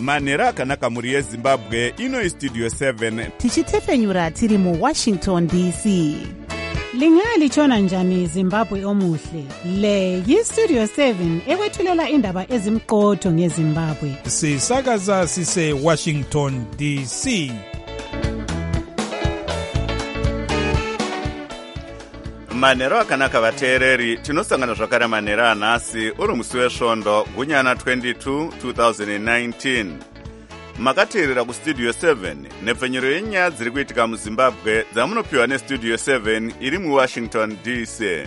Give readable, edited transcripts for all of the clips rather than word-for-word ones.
manhero akanaka mhuri yezimbabwe. Ino Studio 7 tichitefenyura tiri muWashington DC. Lingalitshona njani Zimbabwe omuhle? Le yiStudio 7 ekwethulela indaba ezimqotho ngeZimbabwe. Sisakaza sise Washington DC. manhero akanaka vateereri, tinosangana zvakare manhero anhasi uri musi wesvondo gunyana 22 2019. Makateerera kuStudio 7 nepfenyuro yenyaya dziri kuitika muZimbabwe dzamunopiwa neStudio 7 iri muWashington DC.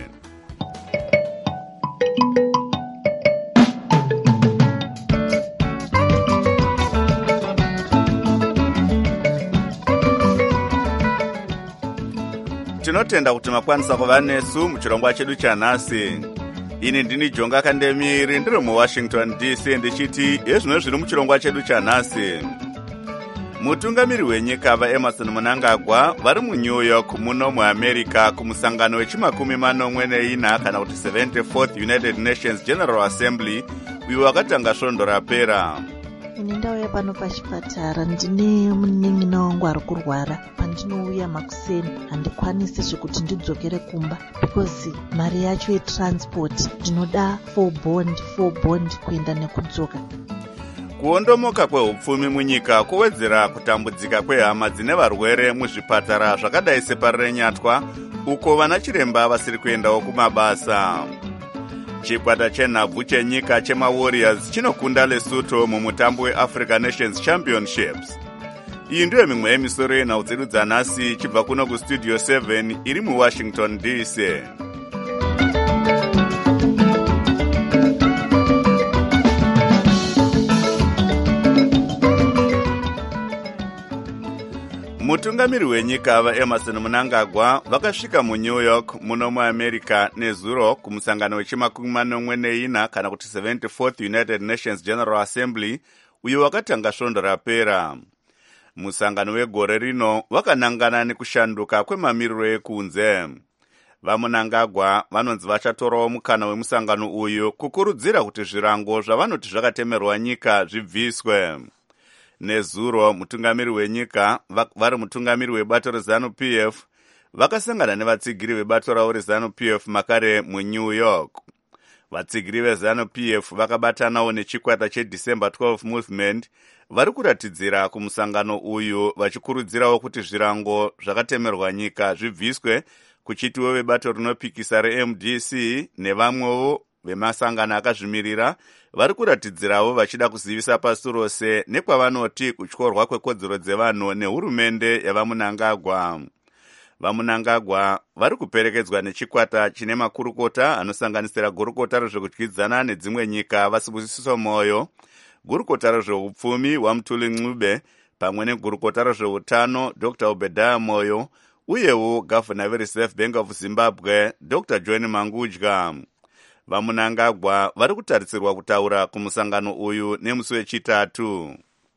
Tinotenda kuti makwanisa kuva nesu muchirongwa chedu chanhasi. Ini ndini Jonga Kandemiri ndiri muWashington DC ndichiti ezvino zviri muchirongwa chedu chanhasi. Mutungamiri wenyika vaEmerson Mnangagwa vari muNew York muno muAmerica kumusangano wechi40 kana kuti 74th United Nations General Assembly uyo wakatanga svondo rapera. Ini ndauya pano pachipatara ndine munin'ina wangu ari kurwara. Pandinouya makuseni handikwanisi zvekuti ndidzokere kumba because mari yacho yetransport ndinoda 4 bond kuenda nekudzoka. Kuondomoka kwehupfumi munyika kuwedzera kutambudzika kwehama dzine varwere muzvipatara zvakadai separenyatwa uko vana chiremba vasiri kuendawo kumabasa. Chikwata chenhabvu chenyika chemaWarriors chinokunda Lesotho mumutambo weAfrica Nations Championships. Iyi ndiyo mimwe yemisoro yenhau dzedu dzanhasi chibva kuno kuStudio 7 iri muWashington DC. Mutungamiri wenyika vaEmerson Mnangagwa vakasvika muNew York muno muAmerica nezuro kumusangano wechi40 kana kuti 74th United Nations General Assembly uyo wakatanga svondo rapera. Musangano wegore rino wakanangana nekushanduka kwemamiriro ekunze. VaMnangagwa vanonzi vachatorawo mukana wemusangano uyu kukurudzira kuti zvirango zvavanoti zvakatemerwa nyika zvibviswe. Nezuro mutungamiri wenyika vari mutungamiri webato reZANU-PF vakasangana nevatsigiri vebato ravo reZANU-PF makare muNew York. Vatsigiri veZANU-PF vakabatanawo nechikwata cheDecember 12 Movement vari kuratidzira kumusangano uyu vachikurudzirawo kuti zvirango zvakatemerwa nyika zvibviswe, kuchitiwo vebato rinopikisa reMDC nevamwewo vemasangano akazvimirira vari kuratidzirawo vachida kuzivisa pasi rose nekwavanoti kutyorwa kwekodzero dzevanhu nehurumende yavaMnangagwa. VaMnangagwa vari kuperekedzwa nechikwata chine makurukota anosanganisira gurukota rezvekudyidzana nedzimwe nyika vaSibusiso Moyo, gurukota rezveupfumi Wamtuli Ncube, pamwe negurukota rezveutano Dr. Obadiah Moyo, uyewo gavhana veReserve Bank of Zimbabwe Dr. John Mangudya. VaMnangagwa vari kutarisirwa kutaura kumusangano uyu nemusi wechitatu.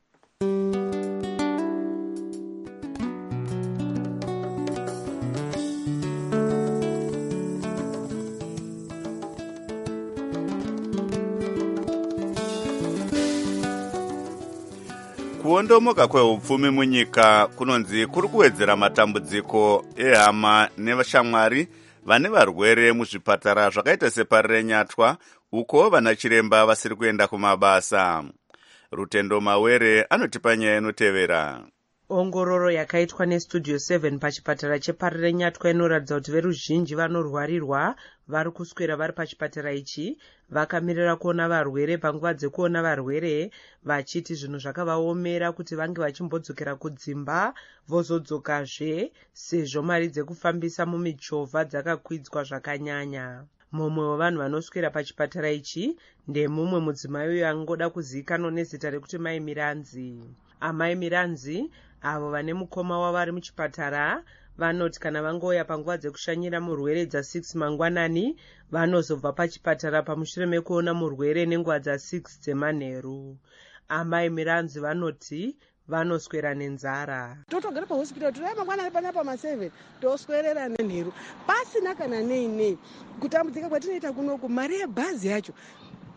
Kuondomoka kwehupfumi munyika kunonzi kuri kuwedzera matambudziko ehama nevashamwari vane varwere muzvipatara zvakaita separenyatwa uko vana chiremba vasiri kuenda kumabasa. Rutendo Mawere anotipa nyaya inotevera. Ongororo yakaitwa neStudio 7 pachipatara cheparenyatwa inoratidza kuti veruzhinji vanorwarirwa vari kuswera vari pachipatara ichi vakamirira kuona varwere. Panguva dzekuona varwere vachiti zvinhu zvakavaomera kuti vange vachimbodzokera kudzimba vozodzokazve sezvo mari dzekufambisa mumichovha dzakakwidzwa zvakanyanya. Mumwe wevanhu vanoswera pachipatara ichi ndemumwe mudzimai uyo angoda kuzivikanwa nezita rekuti Mai Miranzi. Amai Miranzi avo vane mukoma wavo vari muchipatara vanoti kana vangoya panguva dzekushanyira murwere dza6 mangwanani vanozobva pachipatara pamushure mekuona murwere nenguva dza6 dzemanheru. Amai Miranzi vanoti vanoswera nenzara. Totogara pahospital turai mangwanani panapa ma7 toswerera nenheru pasina kana nei kutambudzika kwatinoita kunoku mari yebhazi yacho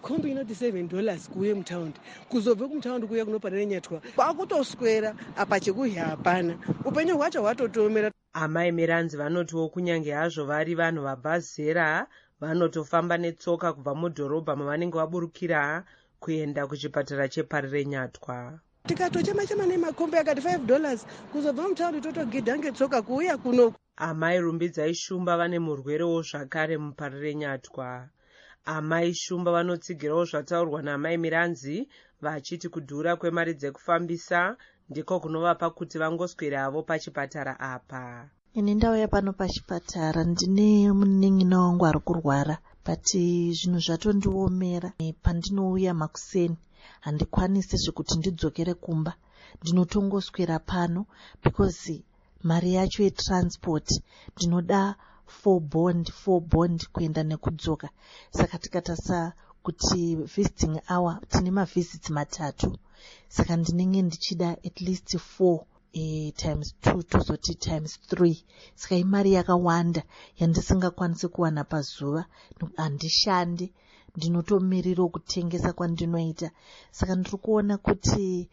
kombi inoti $7 kuuye mutaundi, kuzobve kumutaundi kuuya kunoparire Nyatwa kwakutoswera apa chekuhya hapana, upenyu hwacho hwatotomera. Amai Miranzi vanotiwo kunyange hazvo vari vanhu vabva zera vanotofamba netsoka kubva mudhorobha mavanenge vaburukira kuenda kuchipatara cheparire Nyatwa. Tikatochema nemakombi akati $5 kuzobva mutaundi totogidha ngetsoka kuuya kuno. Amai Rumbidzai Shumba vane murwerewo zvakare muparire Nyatwa. Amai Shumba vanotsigirawo zvataurwa naamai Miranzi vachiti kudhura kwemari dzekufambisa ndiko kunovapa kuti vangosweravo pachipatara apa. Ini ndauya pano pachipatara ndine munin'ina wangu ari kurwara, bati zvinhu zvatondiomera. Pandinouya makuseni handikwanisi zvekuti ndidzokere kumba, ndinotongoswera pano because mari yacho yetransport ndinoda 4 bond kuenda nekudzoka. Saka tikatasa kuti visiting hour tine mavisits 3, saka ndinenge ndichida at least 4 times 2 tozoti times 3. Saka imari yakawanda yandisingakwanisi kuwana pazuva, handishandi, ndinotomirira kutengesa kwandinoita. Saka ndiri kuona kuti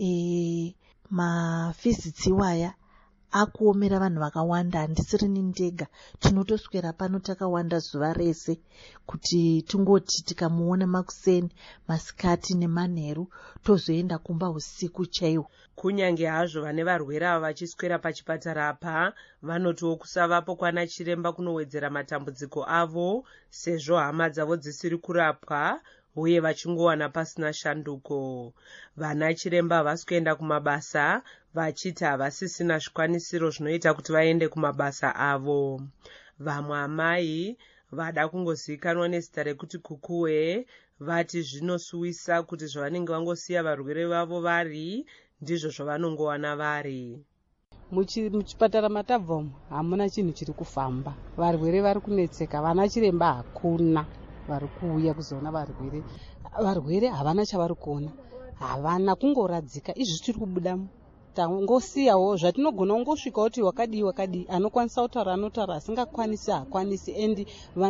mavisits iwaya akuomera vanhu vakawanda, handisiri ndega. Tinotoswera pano takawanda zuva rese kuti tingoti tikamuona makuseni, masikati nemanheru tozoenda kumba usiku chaiwo. Kunyange hazvo vane varwere ava vachiswera pachipatara apa vanotiwo kusavapo kwana chiremba kunowedzera matambudziko avo sezvo hama dzavo dzisiri kurapwa uye vachingowana pasina shanduko. Vana chiremba havasi kuenda kumabasa vachiti havasisina zvikwanisiro zvinoita kuti vaende kumabasa avo. Vamwe amai vada kungozivikanwa nezita rekuti kukuwe vati zvinosuwisa kuti zvavanenge vangosiya varwere vavo vari ndizvo zvavanongowana vari. Muchipatara matabva umu hamuna chinhu chiri kufamba, varwere vari kunetseka, vana chiremba hakuna vari kuuya kuzoona varwere. Varwere havana chavari kuona, havana, kungoradzika. Izvi tiri kubudamo tangosiyawo zvatinogona kungosvika kuti wakadii, anokwanisa kutaura anotaura, asingakwanisi hakwanisi. And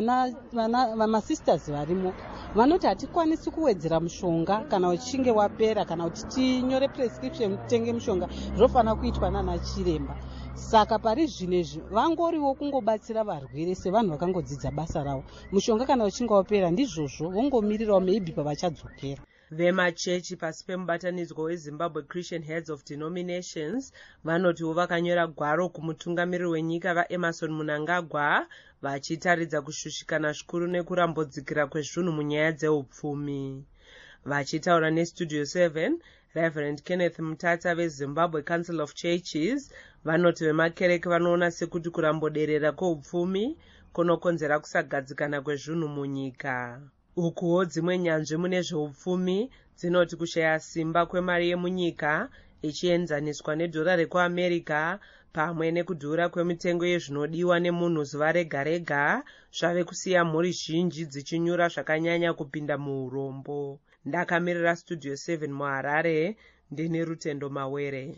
vamasisters varimo vanoti hatikwanisi kuwedzera mushonga kana uchinge wapera, kana kuti tinyore prescription titenge mushonga, zvofanira kuitwa nana chiremba. Saka pari zvinezvi vangoriwo kungobatsira varwere sevanhu vakangodzidza basa ravo. Mushonga kana uchinge wapera ndizvozvo vongomirirawo maybe pavachadzokera. Vemachechi pasi pemubatanidzwa weZimbabwe Christian Heads of Denominations vanotiwo vakanyora gwaro kumutungamiriri wenyika vaEmmerson Mnangagwa vachitaridza kushushikana zvikuru nekurambodzikira kwezvinhu munyaya dzeupfumi. Vachitaura neStudio 7, Reverend Kenneth Mutata veZimbabwe Council of Churches vanoti vemakereke vanoona sekuti kuramboderera kweupfumi kunokonzera kusagadzikana kwezvinhu munyika. Ukuwo dzimwe nyanzvi mune zveupfumi dzinoti kushaya simba kwemari yemunyika ichienzaniswa nedhora rekuAmerica pamwe nekudhura kwemitengo yezvinodiwa nemunhu zuva rega rega zvave kusiya mhuri zhinji dzichinyura zvakanyanya kupinda muurombo. Ndakamirira Studio 7 muHarare, ndine Rutendo Mawere.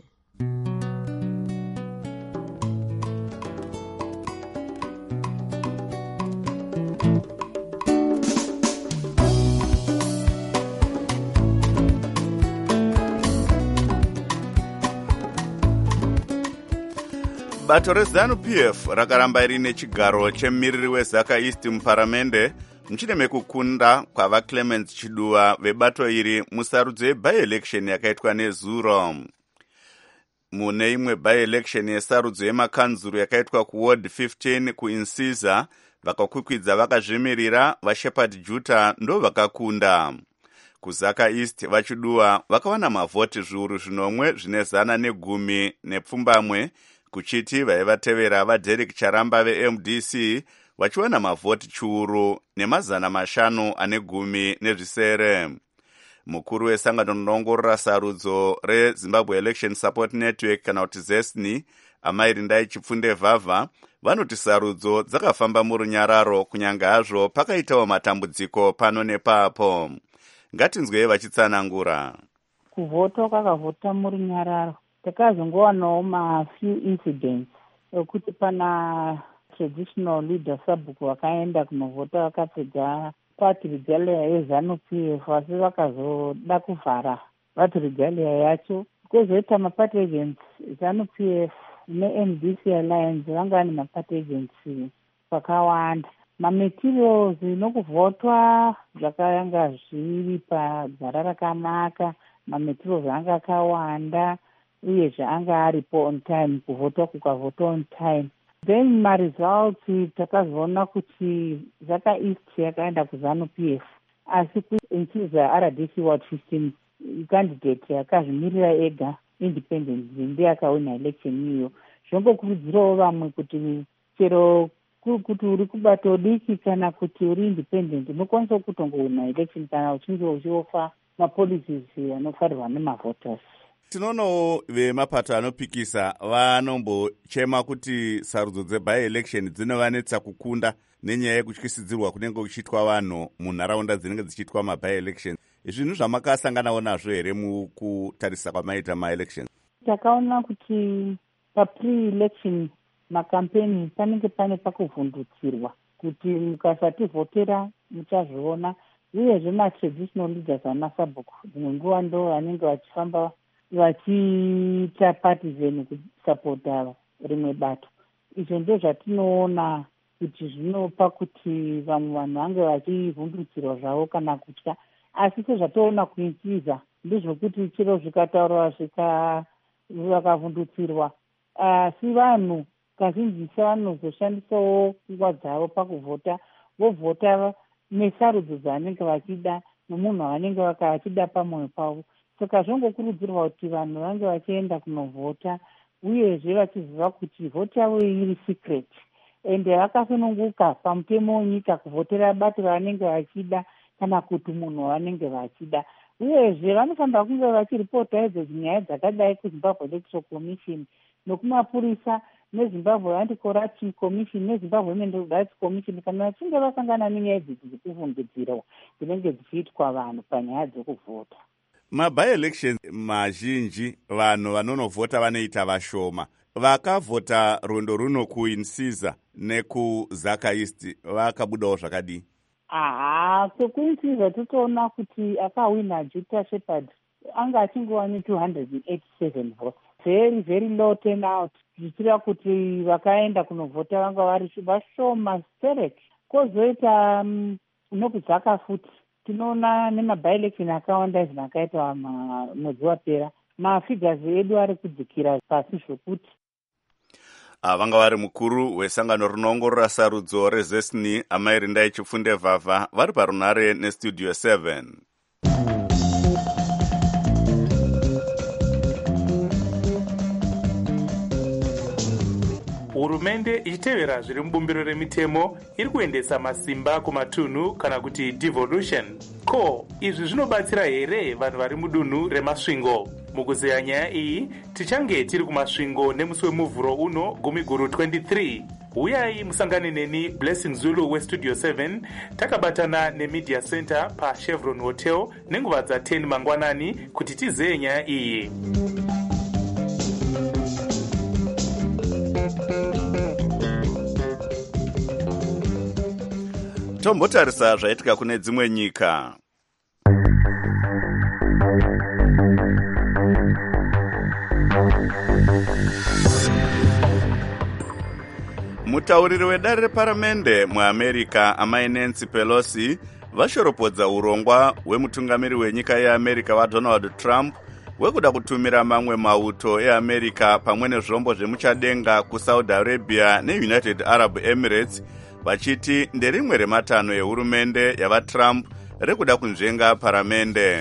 Bato reZANU-PF rakaramba rine chigaro chemumiriri weZaka East muparamende mushure mekukunda kwava Clemens Chiduwa vebato iri musarudzo yeby-election yakaitwa nezuro. Mune imwe by-election yesarudzo yemakanzuru yakaitwa kuward 15 kuInsiza, vakakwikwidza vakazvimirira vaShepherd Juta ndo vakakunda. KuZaka East vaChiduwa vakawana mavhoti zviuru 10 nepfumbamwe, kuchiti vaivatevera vaDerek Charamba veMDC vachiwana mavhoti chiuru 510. Mukuru wesangano rinoongorora sarudzo reZimbabwe Election Support Network kana kuti ZESNI, Amairindai Chipfunde Vhavha, vanoti sarudzo dzakafamba murunyararo kunyange hazvo pakaitawo matambudziko pano nepapo. Ngatinzwei vachitsanangura. Kuvhota kwakavhota murunyararo. Takazongowanawo mafew incidents ekuti pana traditional leader Sabhuku vakaenda kunovhota vakapedza pati regalia yeZANU-PF asi vakazoda kuvhara pati regalia yacho. Kwozoita mapati agents ZANU-PF neMDC Alliance vanga vane mapati agents pakawanda. Materials nokuvhotwa zvakanga zviri pagara rakanaka. Materials anga akawanda uyezve anga aripo on time, kuvhotwa kukavhotwa on time. Then results takazoona kuti Zaka East yakaenda kuZANU-PF asi kuinchiza RDC Ward 15 candidate yakazvimirira ega independent ndiye akawina election iyo. Zvongokurudzirawo vamwe kuti chero kuti uri kubato diki kana kuti uri independent unokwanisa kutongowina election kana uchinge uchiofa mapolicies anofarirwa nemavoters. Tinoonawo vemapato anopikisa vanombochema kuti sarudzo dzebi-election dzinovanetsa kukunda nenyaya yekutyisidzirwa kunenge kuchiitwa vanhu munharaunda dzinenge dzichiitwa mabi-election. Zvinhu zvamakasanganawo nazvo here mukutarisa kwamaita ma-election? Takaona kuti papre-election makampeni panenge pane pakuvhundutsirwa kuti mukasati vhotera muchazviona, uyezve matraditional leaders amasabhuku dzimwe nguva ndo vanenge vachifamba vachiita partisan kusapota rimwe bato. Izvo ndio zvatinoona kuti zvinopa kuti vamwe vanhu vange vachivhundutsirwa zvavo kana kutya. Asi sezvatoona kuinchiza ndizvokuti chiro zvikataurwa vakavhundutsirwa, asi vanhu kazhinji vanozoshandisawo nguva dzavo pakuvhota, vovhota nesarudzo dzavanenge vachida nomunhu wavanenge vachida pamwoyo pavo. Saka zvongokurudzirwa kuti vanhu vange vachienda kunovhota uyezve vachiziva kuti vhoti yavo iri secret ende vakasununguka pamutemo wenyika kuvhotera bato ravanenge vachida kana kuti munhu wavanenge vachida. Uyezve vanofanira kunge vachiripota idzo nyaya dzakadai kuZimbabwe Electoral Commission nokumapurisa neZimbabwe Anti-Corruption Commission neZimbabwe Human Rights Commission kana vachinge vasangana nenyaya idzi dzekuvhundutsirwa dzinenge dzichiitwa vanhu panyaya dzekuvhota. Mabi-election mazhinji vanhu vanonovhota vanoita vashoma. Vakavhota rondo runo kuInsiza nekuZaka East vakabudawo zvakadii? KwekuInsiza totoona kuti akawina Jupiter Shepherd anga achingowani 287 votes. Very, very low turnout. Zvichira kuti vakaenda kunovhota vanga vari vashoma sterek. Kozoita nokuZaka futi. Tinoona nemabi-election akawanda izvi akaita mwedzi wapera. Mafigures edu ari kudzikira pasi zvokuti. Vanga vari mukuru wesangano rinoongorora sarudzo reZESNI Amairindai Chifunde Vhavha vari parunare nestudio 7. Hurumende ichitevera zviri mubumbiro remitemo iri kuendesa masimba kumatunhu kana kuti devolution. Ko, izvi zvinobatsira here vanhu vari mudunhu remasvingo? Mukuzeya nyaya iyi, tichange tiri kumasvingo nemusi wemuvhuro uno Gumiguru 23. Uyai musangane neni Blessing Zulu westudio 7 takabatana neMedia Center paChevron Hotel nenguva dza10 mangwanani kuti tizeye nyaya iyi. Tombotarisa zvaitika kune dzimwe nyika. Mutauriri wedare reparamende muAmerica amai Nancy Pelosi vashoropodza urongwa hwemutungamiri wenyika yeAmerica waDonald Trump wekuda kutumira mamwe mauto eAmerica pamwe nezvombo zvemuchadenga kuSaudi Arabia neUnited Arab Emirates vachiti nderimwe rematano ehurumende yavaTrump rekuda kunzvenga paramende.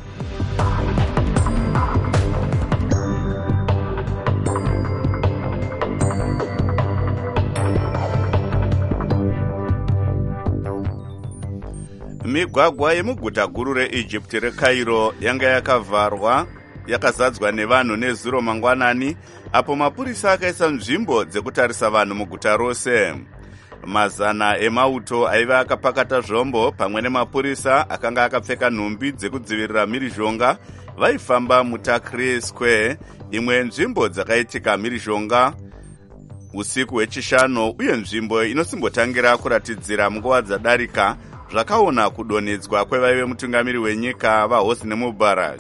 Migwagwa yemuguta guru reEgypt reCairo yanga yakavharwa yakazadzwa nevanhu nezuro mangwanani apo mapurisa akaisa nzvimbo dzekutarisa vanhu muguta rose. Mazana emauto aiva akapakata zvombo pamwe nemapurisa akanga akapfeka nhumbi dzekudzivirira mhirizhonga vaifamba muTahrir Square, imwe nzvimbo dzakaitika mhirizhonga usiku hwechishanu uye nzvimbo inosimbotangira kuratidzira munguva dzadarika zvakaona kudonhedzwa kwevaive mutungamiri wenyika vaHosni Mubarak.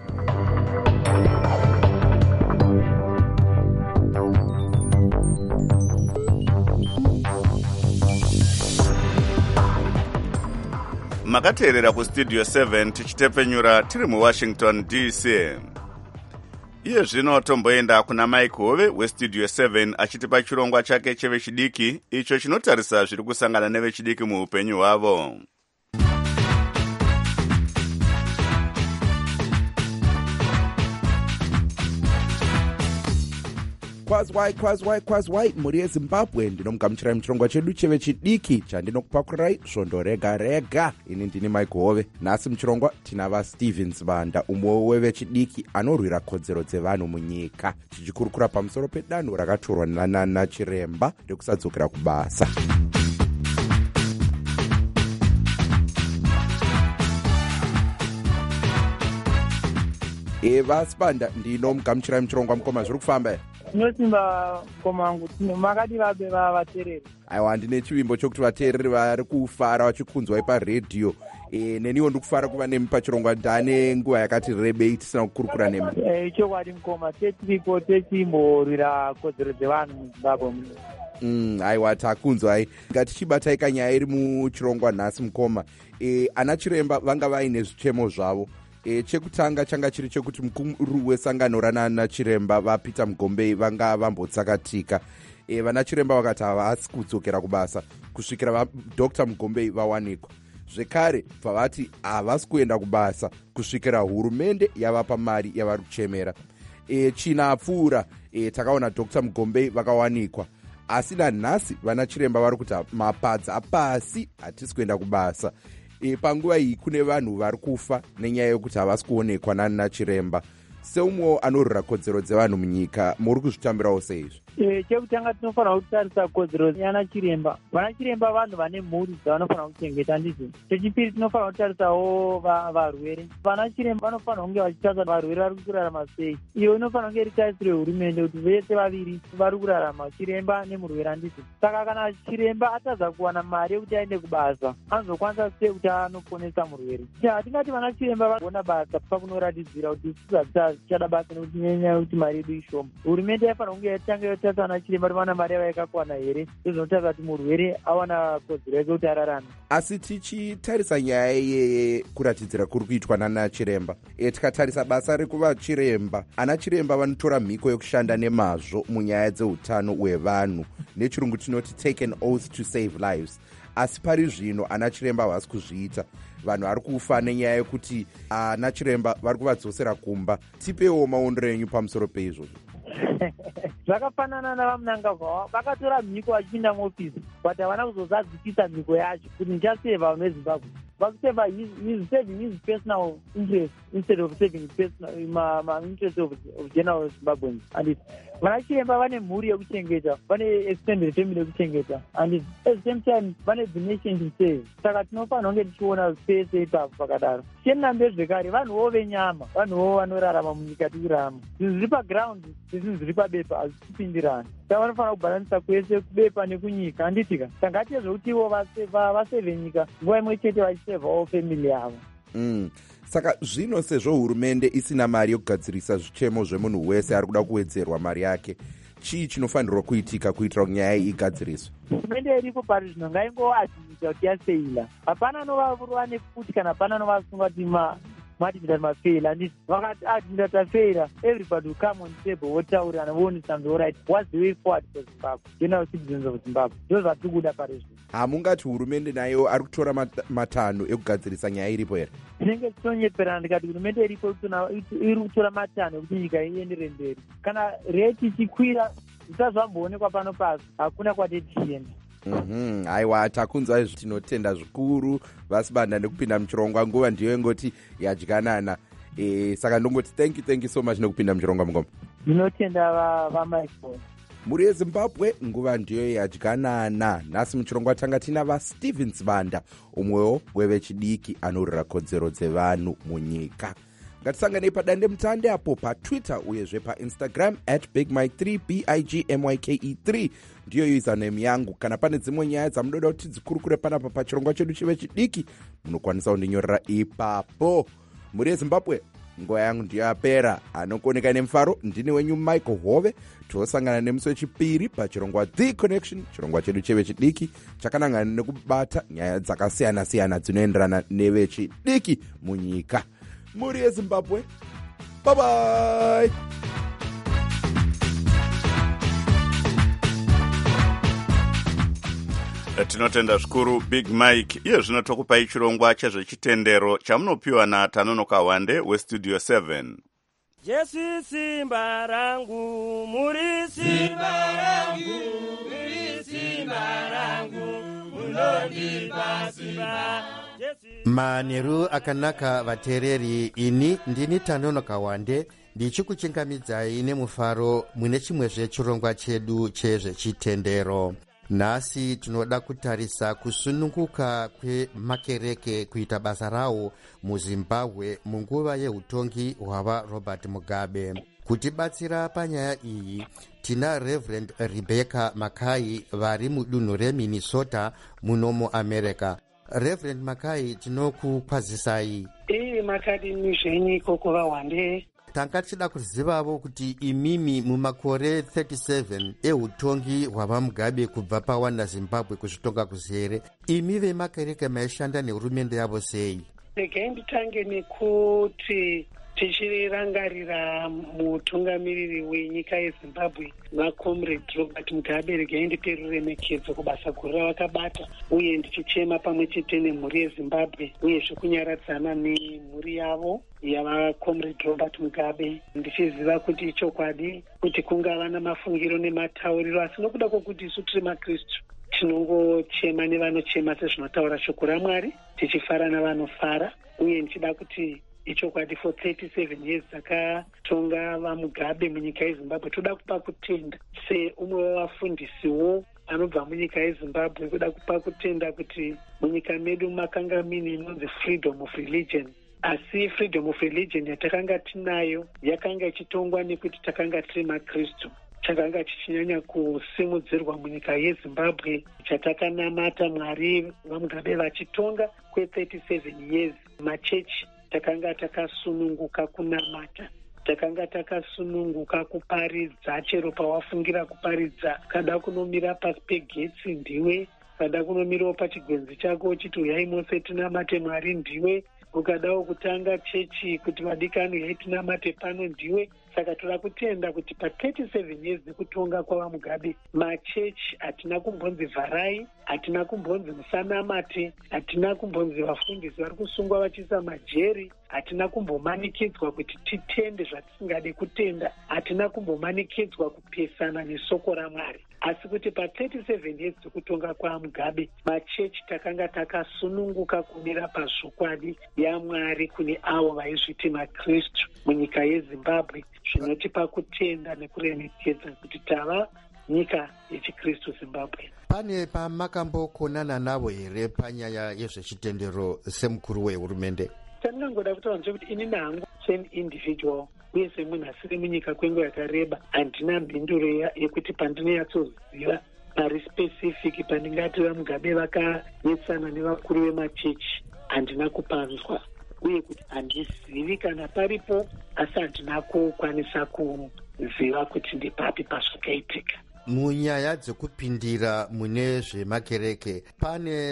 Makateerera kustudio 7 tichitepfenyura tiri muWashington DC. Iye zvino tomboenda kuna Mike Hove westudio 7 achitipa chirongwa chake chevechidiki icho chinotarisa zviri kusangana nevechidiki muupenyu hwavo. Kwazwai muri yeZimbabwe ndinomugamuchirai muchirongwa chedu chevechidiki chandinokupakurirai svondo rega rega. Ini ndini Mike Hove. Nhasi muchirongwa tina vaStevens Banda, umwe wevechidiki anorwira kodzero dzevanhu munyika, tichikurukura pamusoro pedanho rakatorwa nana Chiremba rekusadzokera kubasa. VaSbanda ndinomugamuchirai muchirongwa. Mukoma zviri kufamba? Tinosimba komangu makati vabe vateereri. Aiwa, handine chivimbo chokuti vateereri vari kufara vachikunzwai paredhiyo. Neniwo ndikufara kuva nemi pachirongwa. Ndane nguva yakati rebei tisina kukurukura nemi. Chokwadi mukoma, tetiripo techimborwira kodzero dzevanhu muZimbabwe muno. Aiwa, takunzwai. Ngatichibatai kanyaya iri muchirongwa nhasi mukoma. Ana Chiremba vanga vaine zvichemo zvavo. Chekutanga changa chiri chekuti mukuru wesangano ranana Chiremba vaPeter Mugombei vanga vambotsakatika. Vana Chiremba vakati havasi kudzokera kubasa kusvikira Dr. Mugombei vawanikwa. Zvekare pavati havasi kuenda kubasa kusvikira hurumende yavapa mari yavari kuchemera. China apfuura takaona Dr. Mugombei vakawanikwa. Asi nanhasi vana Chiremba vari kuti mapadza apasi, hatisi kuenda kubasa. Panguva iyi kune vanhu vari kufa nenyaya yokuti havasi kuonekwa nana Chiremba. Seumwewo anorwira kodzero dzevanhu munyika, muri kuzvitambirawo seizvi? Chekutanga tinofanira kutarisa kodzero yana Chiremba. Vana Chiremba vanhu vane mhuri dzavanofanira kuchengeta ndizvo. Chechipiri tinofanira kutarisawo varwere. Vana Chiremba vanofanira kunge vachitarisa varwere vari kurarama sei. Iyo inofanira kunge ritarisiro hurumende kuti vese vaviri vari kurarama, Chiremba nemurwere handizvo. Saka kana Chiremba atadza kuwana mari yekuti aende kubasa, anozokwanisa sei kuti anoponesa murwere. Hatingati vana Chiremba vagona basa pakunoratidzira kuti tichada basa nekuti nenyaya yekuti mari yedu ishoma. Hurumende yaifanira kunge yatanga yotarisa vana Chiremba vana mari yavakakwana here, zvinotaridza kuti murwere awana kodzero yake kuti ararame. Asi tichitarisa nyaya yekuratidzira kuri kuitwa nana Chiremba, tikatarisa basa rekuva Chiremba, ana Chiremba vanotora mhiko yokushanda nemazvo munyaya dzeutano hwevanhu, nechirungu tinoti take an oath to save lives. Asi pari zvino ana Chiremba havasi kuzviita. Vanhu vari kufa nenyaya yekuti ana Chiremba vari kuvadzosera kumba. Tipewo maondero enyu pamusoro peizvozvo. Zvakafanana navamunangagwa vakatora mhiko vachipinda muofisi, but havana kuzozadzikisa mhiko yacho kuti ndichaseva vanhu veZimbabwe. Vakuseva he's saving his personal interest instead of saving interest of general Zimbabweans. And vana Chiremba vane mhuri yekuchengeta, vane extended family yekuchengeta, and at the same time vane the nation to save. Saka tinofanira kunge tichiona pese ipapo pakadaro. Chenambe zvekare vanhuwo venyama, vanhuwo vanorarama munyika tikurarama. Zvinhu zviri paground zvinhu zviri pabepa hazvipindirana. Saka vanofanira kubalanisa kwese kubepa nekunyika, handitika. Saka ngatiedze kutiwo vaseve nyika nguva imwe chete vachisevhawo family yavo. Saka zvino sezvo hurumende isina mari yokugadzirisa zvichemo zvemunhu wese ari kuda kuwedzerwa mari yake, chii chinofanirwa kuitika kuitira kuti nyaya iyi igadziriswe? Hurumende iripo pari zvino ngaingoadhimisha kuti yafeila. Hapana anova nefuti kana hapana anovasunga kuti madivida mafeila. Handiti vakati adhinda tafeila, everybody will come on table votaurirana voone something all right. What's the way forward for Zimbabwe? General citizens of Zimbabwe. Ndo zvatiri kuda pari zvino. Hamungati hurumende nayo ari kutora matanho ekugadzirisa nyaya iripo here? Tinenge tichonyeperana ndikati hurumende iripo iri kutora matanho ekuti nyika iendere mberi. Kana reti ichikwira zvisazvamboonekwa pano pasi, hakuna kwatetichienda. Aiwa, takunzwa tinotenda zvikuru VaSbanda nekupinda muchirongwa. Nguva ndiyo ingoti yadyanana. Saka ndongoti thank you so much nekupinda muchirongwa mungoma. Ndinotenda vaMichael. Muri yeZimbabwe nguva ndiyo yadyanana. Nhasi muchirongwa tanga tina vaStevens Banda, umwewo wevechidiki anorwira kodzero dzevanhu munyika. ngatisanganei padande mutande apo patwitter uyezve painstagram @bigmike3 bigmyke3 ndiyo username yangu. Kana pane dzimwe nyaya dzamunoda kuti dzikurukure panapa pachirongwa chedu chive chidiki, munokwanisa kundinyorera ipapo. Muri yezimbabwe, nguva yangu ndiyapera. Anokoneka nemufaro ndini wenyu Michael Hove. Tosangana nemusi wechipiri pachirongwa The Connection, chirongwa chedu cheve chidiki chakanangana nekubata nyaya dzakasiyana-siyana dzinoenderana nevechidiki munyika. Muri yezimbabwe, bye bye. Tinotenda zvikuru Big Mike. Iye zvino tokupai chirongwa chezvechitendero chamunopiwa naTanonoka Wande weStudio 7. Jesu simba rangu, muri simba rangu, muri simba rangu, munondipa simba. Manheru akanaka vateereri, ini ndini Tanonoka Wande ndichikuchingamidzai nemufaro mune chimwezve chirongwa chedu chezvechitendero. Nhasi tinoda kutarisa kusununguka kwemakereke kuita basa rawo muZimbabwe munguva yeutongi hwava Robert Mugabe. Kutibatsira panyaya iyi tina Reverend Rebecca Makai vari mudunhu reMinnesota muno muAmerica. Reverend Makai, tinokukwazisai. Makadini zvenyu koko vaWande. Tanga tichida kuzivavo kuti imimi mumakore 37 eutongi hwava Mugabe kubva pawana Zimbabwe kuzvitonga kuzere, imi vemakereke maishanda nehurumende yavo sei? Regai nditange nekuti tichirangarira mutungamiriri wenyika yeZimbabwe vaComrade Robert Mugabe, regai ndipe ruremekedzo kubasa guru ravakabata, uye ndichichema pamwe chete nemhuri yeZimbabwe uyezve kunyaradzana nemhuri yavo yavaComrade Robert Mugabe, ndichiziva kuti chokwadi kuti kungava namafungiro nematauriro, asi nokuda kwokuti isu tiri maKristu tinongochema nevanochema sezvinotaura shoko raMwari, tichifara navanofara, uye ndichida kuti ichokwadi for 37 years dzakatonga vaMugabe munyika yeZimbabwe toda kupa kutenda seumwe wavafundisiwo anobva munyika yeZimbabwe, kuda kupa kutenda kuti munyika medu makanga mine inonzi freedom of religion, asi freedom of religion yatakanga tinayo yakanga ichitongwa nekuti takanga tiri maKristu. Chakanga chichinyanya kusimudzirwa munyika yeZimbabwe chatakanamata Mwari vaMugabe vachitonga kwe37 years. Machechi takanga takasununguka kunamata, takanga takasununguka kuparidza, chero pawafungira kuparidza kada kunomira pasi pegetsi ndiwe, kada kunomirawo pachigwenzi chako uchiti uyai mose tinamate Mwari ndiwe, ukadawo kutanga chechi kuti vadikani uyai tinamate pano ndiwe. Saka toda kutenda kuti pa37 years dzekutonga kwavaMugabe machechi hatina kumbonzi vharai, hatina kumbonzi musanamate, hatina kumbonzi vafundisi vari kusungwa vachiisa majeri, hatina kumbomanikidzwa kuti titende zvatisingade kutenda, hatina kumbomanikidzwa kupesana nesoko raMwari, asi kuti pa37 years dzekutonga kwaMugabe machechi takanga takasununguka kumira pazvokwadi yaMwari kune avo vaizviti maKristu munyika yeZimbabwe, zvinotipa kutenda nekuremekedza kuti tava nyika yechiKristu Zimbabwe. Pane pamakambokonana navo here panyaya yezvechitendero semukuru wehurumende? Tandingangoda kutaura kuti ini nangu seindividual uye semunhu asiri munyika kwenguva yakareba handina mhinduro yekuti pandinonyatsoziva pari specific pandingati vaMugabe vakanyetsana nevakuru vemachechi handina kupanzwa, uye kuti handizivi kana paripo, asi handina kukwanisa kuziva kuti ndipapi pazvakaitika. Munyaya dzekupindira mune zvemakereke pane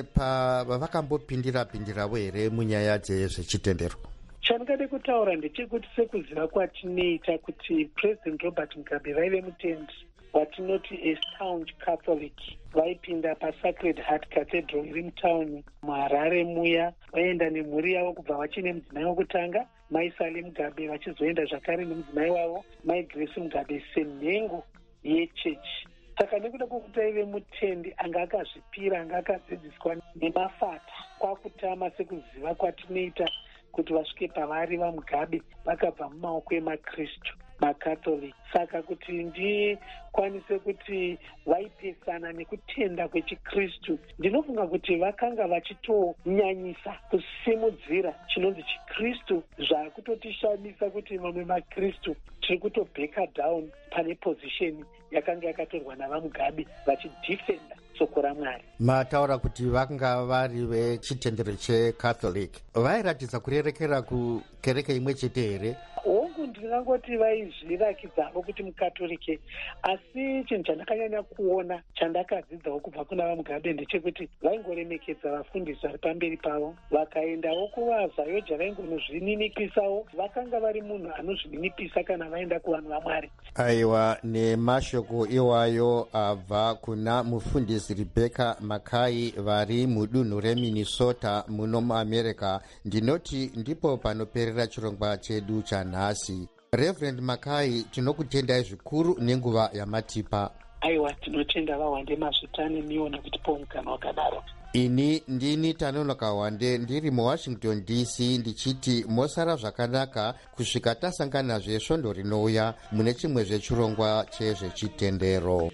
pavakambopindira-pindiravo here munyaya dzezvechitendero? Chandingade kutaura ndechekuti sekuziva kwatinoita kuti President Robert Mugabe vaive mutendi watinoti astaunch Catholic, vaipinda paSacred Heart Cathedral iri mutauni muHarare muya, vaenda nemhuri yavo kubva vachine mudzimai wokutanga Mai Sally Mugabe, vachizoenda zvakare nemudzimai wavo Mai Grace Mugabe senhengo yechechi. Saka nekuda kwokuti aive mutendi anga akazvipira, anga akadzidziswa nemafata, kwakutama sekuziva kwatinoita kuti vasvike pavari vaMugabe vakabva mumaoko emaKristu. macatholic. Saka kuti ndikwanise kuti vaipesana nekutenda kwechikristu, ndinofunga kuti vakanga vachitonyanyisa kusimudzira chinonzi chikristu, zvakutotishamisa kuti mamwe makristu tiri kutobheka down pane position yakanga yakatorwa navamugabe vachidhifenda soko raMwari. Mataura kuti vanga vari vechitendero checatholic vairatidza kurerekera kukereke imwe chete here? Hongu ndingangoti vaizvirakidzavo kuti mukatolike, asi chinhu chandakanyanya kuona chandakadzidzawo kubva kuna vamugabe ndechekuti vaingoremekedza vafundisi vari pamberi pavo, vakaendawo kuvavhayoja vaingonozvininipisawo. Vakanga vari munhu anozvininipisa kana vaenda kuvanhu vaMwari. Aiwa, nemashoko iwayo abva kuna mufundisi Rebecca Mackay vari mudunhu reMinnesota muno muAmerica. Ndinoti ndipo panoperera chirongwa chedu chanhasi. Reverend Mackay, tinokutendai zvikuru nenguva yamatipa. Aiwa, tinotenda vaWande Mazvitane miona kutipo mukana wakadaro. Ini ndini Tanonoka Wande ndiri muWashington DC ndichiti mosara zvakanaka kusvika tasanganazve svondo rinouya mune chimwe zvechirongwa chezvechitendero.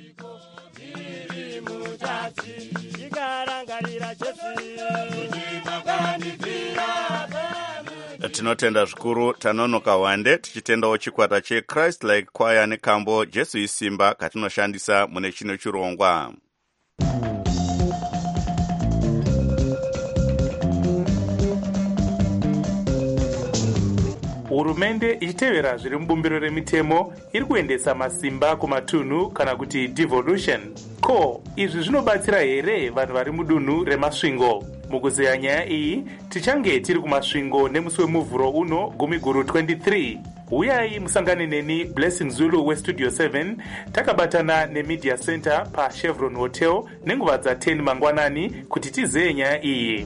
Tinotenda zvikuru Tanonoka Wande, tichitendawo chikwata cheChrist Like Choir nekambo Jesu Isimba katinoshandisa mune chino chirongwa. Hurumende ichitevera zviri mubumbiro remitemo iri kuendesa masimba kumatunhu kana kuti devolution. Ko, izvi zvinobatsira here vanhu vari mudunhu remasvingo? Mukuzeya nyaya iyi tichange tiri kumasvingo nemusi wemuvhuro uno Gumiguru 23. Uyai musangane neni Blessing Zulu weStudio 7 takabatana neMedia Center paChevron Hotel nenguva dza10 mangwanani kuti tizeye nyaya iyi.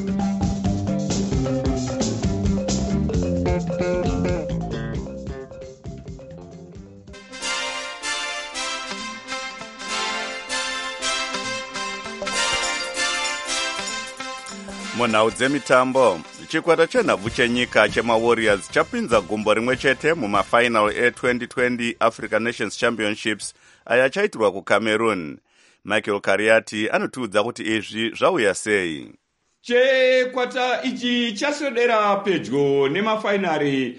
Munhau dzemitambo, chikwata chenhabvu chenyika chemaWarriors chapinza gumbo rimwe chete mumafinal e2020 African Nations Championships aya chaitirwa kuCameroon. Michael Kariati anotiudza kuti izvi zvauya sei. Chikwata ichi chaswedera pedyo nemafinari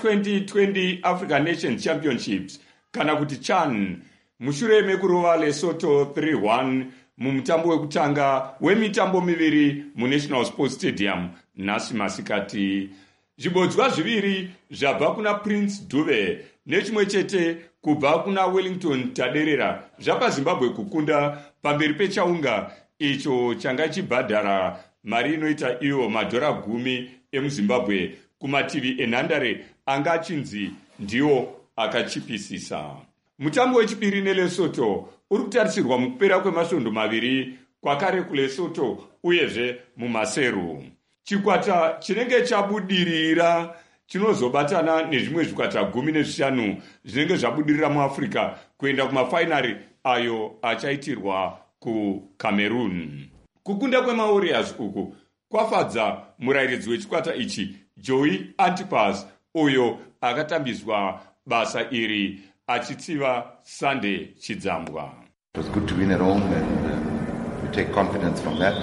e2020 African Nations Championships kana kuti CHAN mushure mekurova Lesotho 3-1 mumutambo wekutanga wemitambo miviri muNational Sports Stadium nhasi masikati. Zvibodzwa zviviri zvabva kuna Prince Dube nechimwe chete kubva kuna Wellington Taderera zvapa Zimbabwe kukunda pamberi pechaunga icho changa chibhadhara mari inoita iyo madhora 10 emuZimbabwe kumativi enhandare anga achinzi ndiwo akachipisisa. Mutambo wechipiri neLesotho uri kutarisirwa mukupera kwemasvondo maviri kwakare kuLesotho uyezve muMaseru. Chikwata chinenge chabudirira chinozobatana nezvimwe zvikwata 15 zvinenge zvabudirira muAfrica kuenda kumafinari ayo achaitirwa kuCameroon. Kukunda kwemaWarriors uku kwafadza murairidzi wechikwata ichi Joey Antipas uyo akatambiswa basa iri achitsiva Sunday Chidzambwa. It was good to win at home and we take confidence from that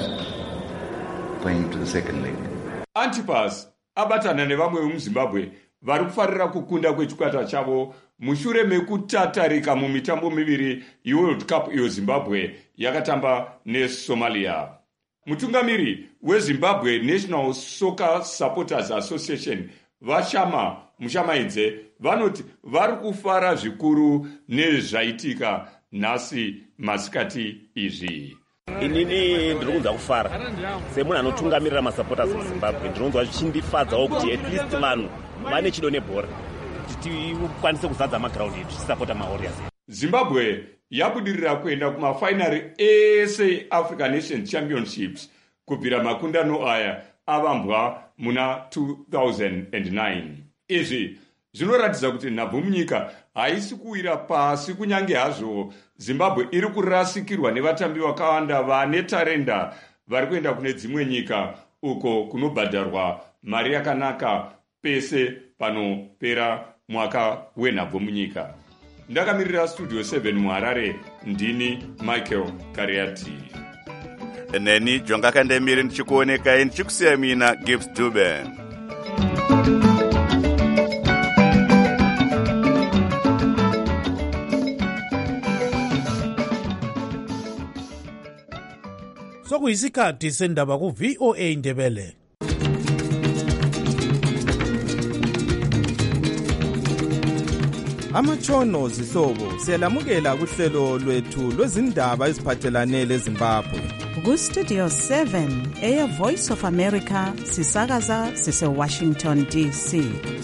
going into the second leg. Antipas abatana nevamwe vemuZimbabwe vari kufarira kukunda kwechikwata chavo mushure mekutatarika mumitambo miviri yeWorld Cup iyo Zimbabwe yakatamba neSomalia. Mutungamiri weZimbabwe National Soccer Supporters Association Vashama Mushamaidze vanoti vari kufara zvikuru nezvaitika nhasi masikati izvi. Inini ndiri kunzwa kufara semunhu anotungamirira masupporters muZimbabwe. Ndinonzwa zvichindifadzawo kuti at least vanhu vane chido nebhora kuti tikwanise kuzadza maground edu tichisapota maWarriors. Zimbabwe yabudirira kuenda kumafinari ese African Nations Championships kubvira makundano aya avambwa muna 2009. Izvi zvinoratidza kuti nhabvu munyika haisi kuwira pasi kunyange hazvo Zimbabwe iri kurasikirwa nevatambi vakawanda vane tarenda vari kuenda kune dzimwe nyika uko kunobhadharwa mari yakanaka pese panopera mwaka wenhabvu munyika. Ndakamirira studio 7 muHarare, ndini Michael Kariati. Neni Jonga Kandemiri ndichikuoneka ndichikusiya mina Gibbs Dube. Sokuyisikhathi sendaba ku VOA Ndebele. Amatshono zihlobo siyalamukela kuhlelo lwethu lwezindaba eziphathelane leZimbabwe. Ku Studio 7 eya Voice of America sisakaza sise Washington DC.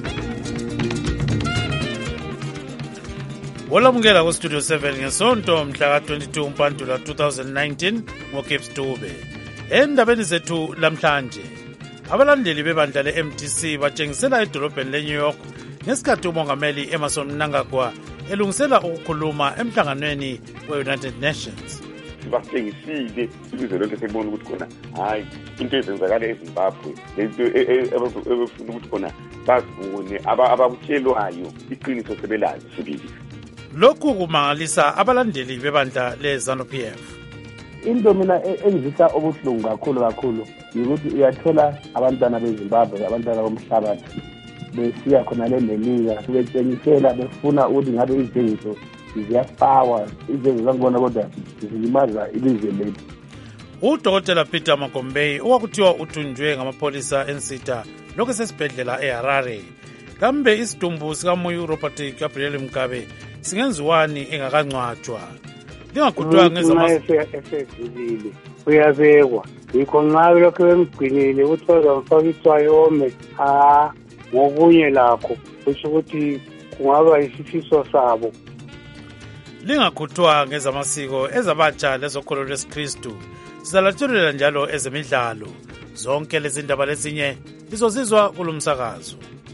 Wolamukela ku Studio 7 ngesonto mhla ka-22 Mpandula 2019 ngoGibbs Dube. Endabeni zethu lamhlanje, abalandeli bebandla le-MDC batshengisela edolobheni le-New York ngesikhathi umongameli Emmerson Mnangagwa elungisela ukukhuluma emhlanganweni we-United Nations. Sibathengisile ilizwe lonke sekubona ukuthi khona hayi into ezenzakala eZimbabwe lento ebefuna ukuthi khona bazibone abakutshelwayo iqiniso sebelazi sibili. Lokhu kumangalisa abalandeli bebandla le-ZANU-PF. Into mina engizisa obuhlungu kakhulu ukuthi uyathola abantwana beZimbabwe, abantwana bomhlabathi besiya khona lemelika sebetshengisela befuna ukuthi ngabe izenzo ziyafawa, izenzo zangibona kodwa zilimaza ilizwe lethu. Udokotela Peter Magombei owakuthiwa uthunjwe ngamapholisa ensita lokho sesibhedlela eHarare. Kambe isidumbu sikaMoyo Robert Gabriel Mkabe singenziwani engakangcwatshwa? Lingakudwa ngezamazilile uyabekwa yikho ngabe lokho bemgcinile ukuthi bazamfaka itswayome ngokunye lakho kusho ukuthi kungaba isifiso sabo. Lingakhuthwa ngezamasiko ezabatsha lezokholo lwesikristu sizalatshulela njalo ezemidlalo. Zonke lezi ndaba lezinye lizozizwa kulumsakazo.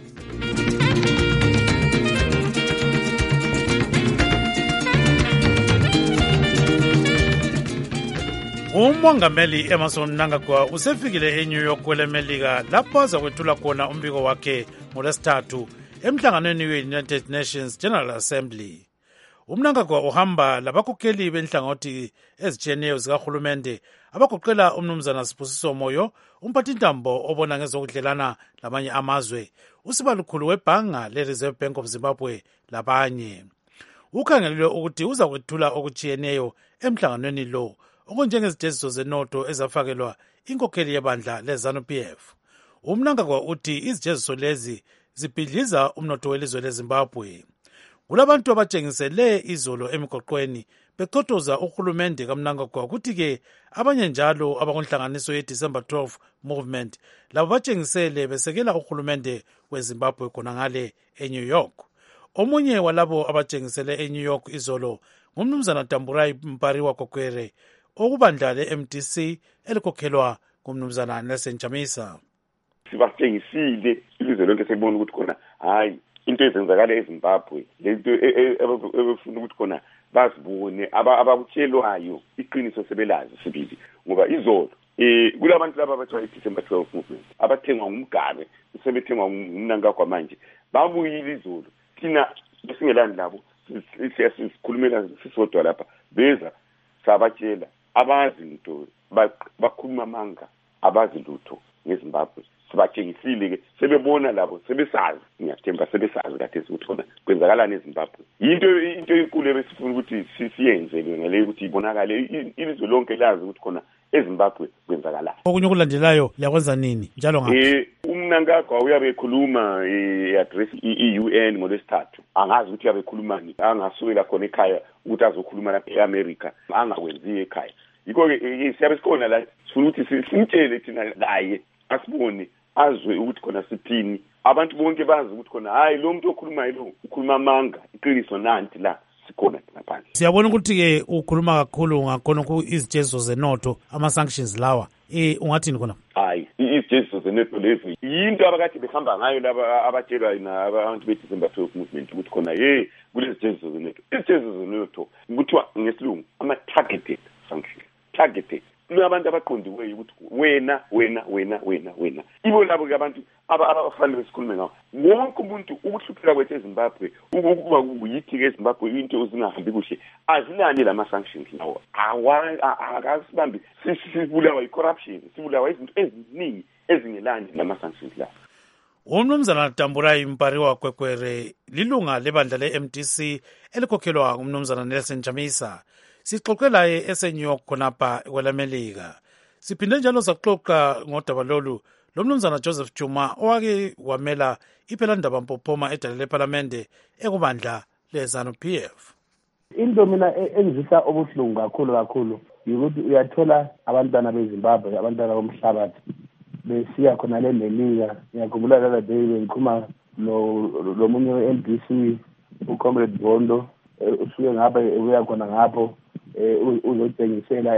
Umongameli Emmerson Mnangagwa usefikile eNew York kwelemelika lapho azakwethula khona umbiko wakhe ngoLwesithathu emhlanganweni we-United Nations General Assembly. UMnangagwa uhamba labakhokheli benhlangothi ezitshiyeneyo zikahulumende abagoqela umnumzana Sibusiso Moyo, umphathintambo obona ngezokudlelana lamanye amazwe, usibalukhulu webhanga le-Reserve Bank of Zimbabwe labanye. Ukhangelelwe ukuthi uzakwethula okutshiyeneyo emhlanganweni lo, okunjengezijeziso zenotho ezafakelwa inkokheli yebandla le-ZANU-PF. UMnangagwa uthi izijeziso lezi zibhidliza umnotho welizwe leZimbabwe. Kulabantu abatshengisele izolo emigoqweni bechotoza uhulumende kaMnangagwa ukuthi-ke abanye njalo abakunhlanganiso ye-December 12 movement labo batshengisele besekela uhulumende weZimbabwe khona ngale eNew York. Omunye walabo abatshengisele eNew York izolo ngumnumzana Tamburai Mpariwa Kokwere okubandla le-MDC elikhokhelwa ngumnumzana Nelson Chamisa. Sibathengisile ilizwe lonke sekubona ukuthi khona hayi into ezenzakala eZimbabwe lento ebefuna ukuthi khona bazibone abakutshelwayo iqiniso sebelazi sibili ngoba izolo kulabantu laba abathiwa i-December 12 movement abathengwa ngumgabe sebethengwa ngumnangagwa manje babuyile izolo thina besingelani labo siyasikhulumela sisodwa lapha beza sabatshela abazi into bakhuluma amanga abazi lutho ngeZimbabwe. Sibatshengisile-ke sebebona labo sebesazi, ngiyathemba sebesazi kade ukuthi khona kwenzakalani eZimbabwe. Into enkulu ebesifuna ukuthi siyenze ngaleyo ukuthi ibonakale ilizwe lonke lazi ukuthi khona eZimbabwe kwenzakalani. Okunye okulandelayo liyakwenza nini njalo ngaphi? UMnangagwa uyabe ekhuluma i-address i-UN ngoLwesithathu. Angazi ukuthi uyabe ekhulumani, angasukela khona ekhaya ukuthi azokhuluma lapha eAmerica, angakwenziyo ekhaya. Yikho-ke siyabe sikhona la sifuna ukuthi simtshele thina laye asibone azwe ukuthi khona sithini. Abantu bonke bazi ukuthi khona hayi lo muntu okhulumayo lo ukhuluma amanga, iqiniso nanti la sikhona ngaphandle. Siyabona ukuthi-ke ukhuluma kakhulu ngakhona izijeziso zenotho, ama-sanctions lawa. Ungathini khona? Hayi, izijeziso zenotho lezi yinto abakade behamba ngayo laba abatshelwa abantu be-December 12 movement ukuthi khona kulezi jeziso zenotho. Izijeziso zenotho kuthiwa ngesilungu ama-targeted sanctions. Targeted kunabantu abaqondiweyo ukuthi wena ibo labo-ke abantu abafanele besikhulume ngawo. Wonke umuntu ukuhlupheka kwethu eZimbabwe ukuba kuyithi-ke eZimbabwe into zingahambi kuhle azinani lama-sanctions lawo akasibambi sibulawa yi-corruption, sibulawa izinto eziningi ezingelani lama-sanctions lawo. Umnumzana Tamburai Mpariwa Kwekwere lilunga lebandla le-MDC elikhokhelwa ngumnumzana Nelson Chamisa. Sixoxe laye ese-New York khonapha kwelamelika. Siphinde njalo saxoxa ngodaba lolu lomnumzana Joseph Chuma owake wamela iphelandaba mpophoma edale lephalamende ekubandla le-ZANU-PF. Into mina engizisa obuhlungu kakhulu yikuthi uyathola abantwana beZimbabwe, abantwana bomhlabathi besiya khona le melika. Ngiyakhumbula lala day bengikhuluma lo munye we-MDC uComrade Bondo usuke ngapha uya khona ngapho uzotshengisela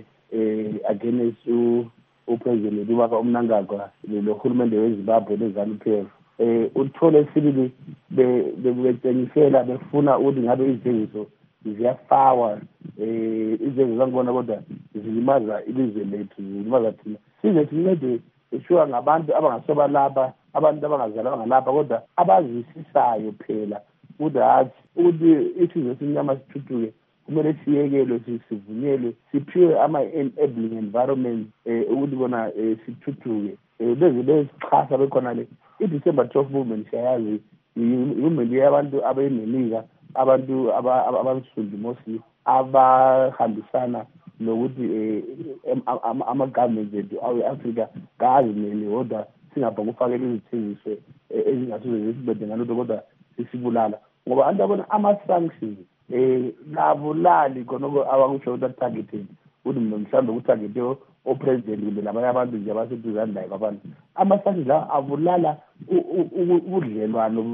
against upresident uBaba uMnangagwalohulumende weZimbabwe leZANU-PF. Uthole sibili betshengisela befuna ukuthi ngabe izenzo ziyafakwa izenzo zangibona kodwa zilimaza ilizwe lethu, zilimaza thina. Size sincede eshuwa ngabantu abangasoba lapha, abantu abangazalwa ngalapha kodwa abazisisayo phela ukuthi hathi ukuthi isizwe simnyama sithuthuke kumele siyekelwe, sivunyelwe, siphiwe ama-enabling environment ukuthi bona sithuthuke. Beze besichasa bekhona le i-December 12 movement siyayazi i-movement yabantu abemelika, abantu abansundu mostly abahambisana nokuthi ama-government ethu awe-Afrika kazimele kodwa singapha kufakela izithengiso ezingasuze zisibede ngalokho kodwa sisibulala ngoba abantu abona ama-sanctions kabulali khonoko abakusho ukuthi atargeted ukuthi mhlawumbe kutargete opresident kumbe labanye abantu nje abaseduzane layo abantu. Ama-sanctions lawa abulala ubudlelwano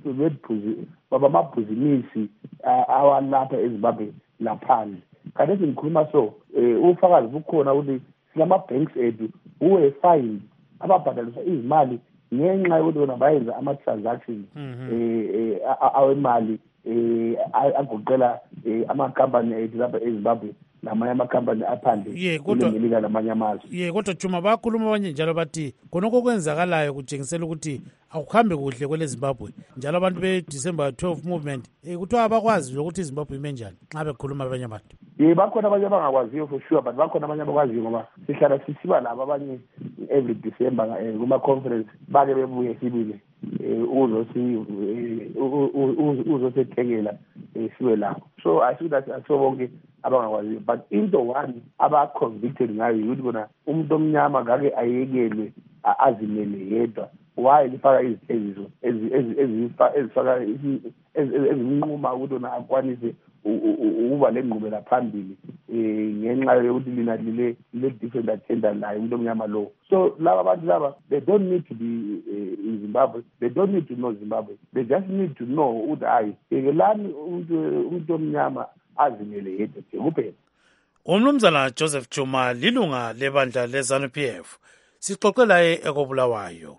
babamabhizinisi awalapha eZimbabwe laphandle. Kanti ngikhuluma so ufakazi bukhona ukuthi silama-banks ethu uwe-fine ababhadaliswa izimali ngenxa yokuthi bona bayenza ama-transactions awemali agoqela amakhampani ethu lapha eZimbabwe namanye amakhampani aphandle kulemelika namanye amazwe. Kodwa Juma bakhuluma abanye njalo bathi khonokho kwenzakalayo kutshengisela ukuthi akuhambe kuhle kwele Zimbabwe njalo abantu be-December 12 movement kuthiwa abakwazi ukuthi iZimbabwe ime njani nxa bekhuluma abanye abantu. Bakhona abanye abangakwaziyo for sure, but bakhona abanye abakwaziyo ngoba sihlala sisiba labo abanye every December kuma-conference bake bebuye sibile uzosethekela sibe lapho. So I think that aso bonke abangakwaziyo, but into one aba-convicted ngayo yikuthi bona umuntu omnyama ngake ayekelwe azimele yedwa. Why lifaka izithengiso ezifaka ezinquma ukuthi ona akwanise ukuba lenqubela phambili ngenxa yokuthi lina lile-different agenda layo umuntu omnyama lo. So laba abantu laba, they don't need to be in Zimbabwe, they don't need to know Zimbabwe, they just need to know ukuthi hayi yekelani umuntu omnyama azimele yedwa kuphela. Umnumzana Joseph Chuma lilunga lebandla le-ZANU-PF. Sixoxe laye ekobulawayo.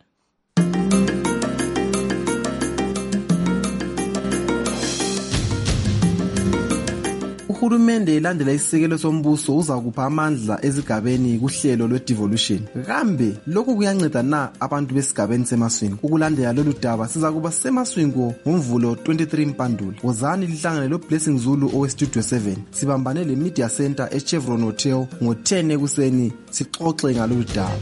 Uhulumende elandela isisekelo sombuso uzakupha amandla ezigabeni kuhlelo lwe-devolution. Kambe lokhu kuyanceda na abantu besigabeni semaswingo? Ukulandela lolu daba sizakuba semaswingo ngomvulo 23 Mpandula. Wozani lihlangane lo-Blessing Zulu owe-Studio 7. Sibambane le-Media Center e-Chevron Hotel ngo-10 ekuseni sixoxe ngalolu daba.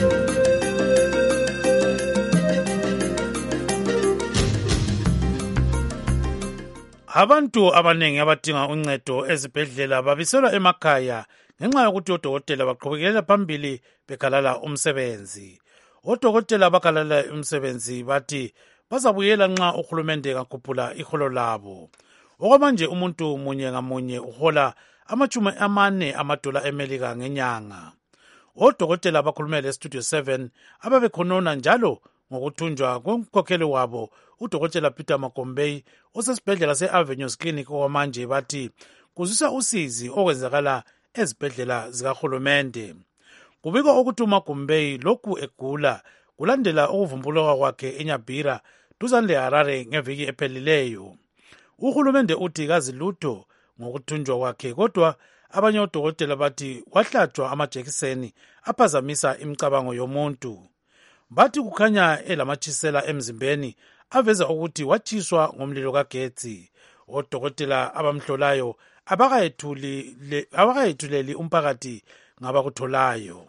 Abantu abanengi abadinga uncedo ezibhedlela babiselwa emakhaya ngenxa yokuthi odokotela baqhubekela phambili bekhalala umsebenzi. Odokotela bakhalala umsebenzi bathi bazabuyela nxa uhulumende kakhuphula iholo labo. Okwamanje umuntu munye ngamunye uhola $40 eMelika ngenyanga. Odokotela bakhulumele eStudio 7 ababekhonona njalo ngokuthunjwa komkhokheli wabo udokotela Peter Makombei osesibhedlela se-Avenues Clinic okwamanje bathi kuzwisa usizi okwenzakala ezibhedlela zikahulumende. Kubikwa ukuthi uMakombei lokhu egula kulandela ukuvumbuluka kwakhe eNyabhira duzane leHarare ngeviki ephelileyo. Uhulumende uthi kazi lutho ngokuthunjwa kwakhe kodwa abanye odokotela bathi wahlatshwa amajekiseni aphazamisa imicabango yomuntu. Bathi kukhanya elamatshisela emzimbeni aveza ukuthi watshiswa ngomlilo kagetsi. Odokotela abamhlolayo abakayethuleli umphakathi ngabakutholayo.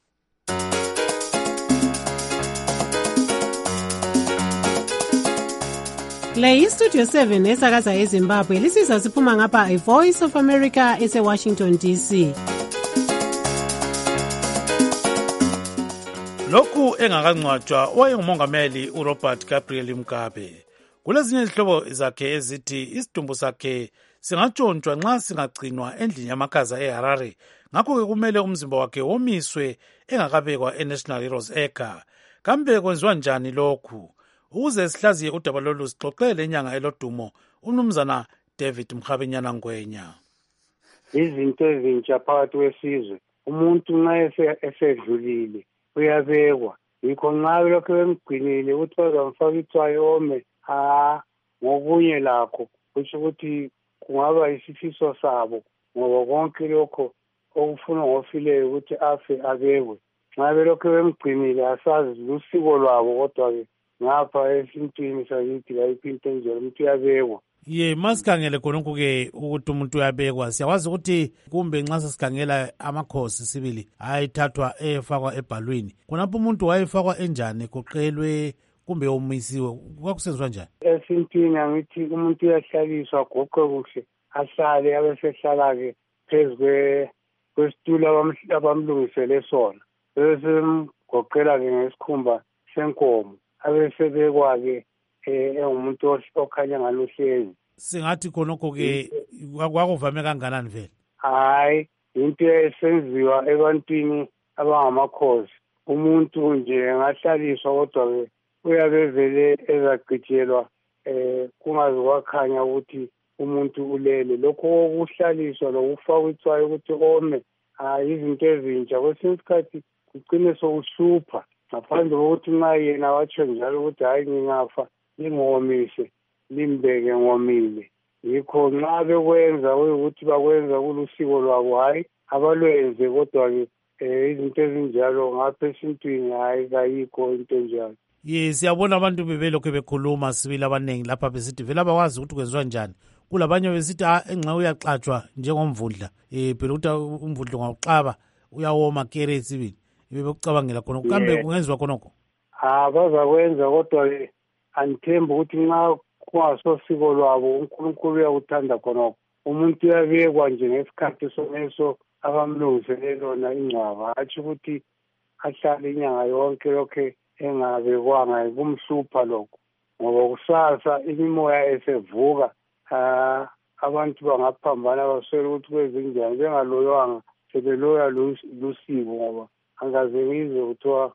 Le iStudio 7 esakaza eZimbabwe lisiza siphuma ngapha iVoice of America eseWashington DC. Lokhu engakancwatshwa owayengumongameli uRobert Gabriel Mugabe. Kulezinye izihlobo zakhe ezithi isidumbu sakhe singatshontshwa nxa singagcinwa endlini yamakhaza eHarare. Ngakho-ke kumele umzimba wakhe womiswe engakabekwa eNational Heroes Acre. Kambe kwenziwa njani lokhu? Ukuze sihlaziye udaba lolu sixoxele inyanga elodumo uMnumzana David Mkhabenyana Ngwenya. Izinto ezintsha phakathi kwesizwe, umuntu nxa esedlulile uyabekwa, yikho nxa lokho bemgcinile ukuthi bazamfaka itswayo ome ngokunye lakho kusho ukuthi kungaba isifiso sabo, ngoba konke lokho okufuna ngofileyo ukuthi afe abekwe. Nxa belokho bemgcinile asazi lusiko lwabo, kodwa-ke ngapha esintwini sakithi kayiphi into enjalo, umuntu uyabekwa. Masikhangele khonokho-ke ukuthi umuntu uyabekwa, siyakwazi ukuthi kumbe nxa sesikhangela amakhosi sibili ayithathwa efakwa ebhalwini, khonapho umuntu wayefakwa enjani, kuqelwe kumbe omisiwe, kwakusenziwa njani? Esintwini angithi umuntu uyahlaliswa agoqwe kuhle, ahlale abesehlala-ke phezu kwesitulo abamlungisele sona, besemgoqela-ke ngesikhumba senkomo, abesebekwa-ke engumuntu okhanya ngaluhlezi. Singathi khonokho-ke kwakuvame kanganani vele? Hayi, into esenziwa ebantwini abangamakhosi. Umuntu nje engahlaliswa, kodwa-ke uyabe vele ezagcitshelwa kungazi kwakhanya ukuthi umuntu ulele. Lokho kokuhlaliswa lokufakwa itswayo ukuthi ome, izinto ezintsha. Kwesinye isikhathi kugcine sokuhlupha, ngaphandle kokuthi nxa yena watsho njalo ukuthi hayi ngingafa lingomise limbeke ngomile. Yikho nxa bekwenza ukuthi bakwenza kulusiko lwabo, hayi abalwenze, kodwa-ke izinto ezinjalo ngapha esintwini hayi kayikho into enjalo. Siyabona abantu bebelokhu bekhuluma sibili abanengi lapha besithi vele abakwazi ukuthi kwenziwa njani. Kulabanye besithi engxa uyaxatshwa njengomvundla, phela ukuthi umvundla ungawuxaba uyawoma kere sibili. Bekucabangela khonokho, kambe kungenziwa khonokho? Bazakwenza, kodwa-ke angithembi ukuthi nxa kungasosiko lwabo uNkulunkulu uyakuthanda khonokho. Umuntu uyabekwa nje ngesikhathi soneso abamlungisele lona ingcwaba, hatshi ukuthi ahlale inyanga yonke lokhe engabekwanga. Kumhlupha lokho, ngoba kusasa imimoya esevuka, abantu bangaphambana baswele ukuthi kwezinjani, bengaloyanga sebeloya lusiko. Ngoba angaze ngizwe kuthiwa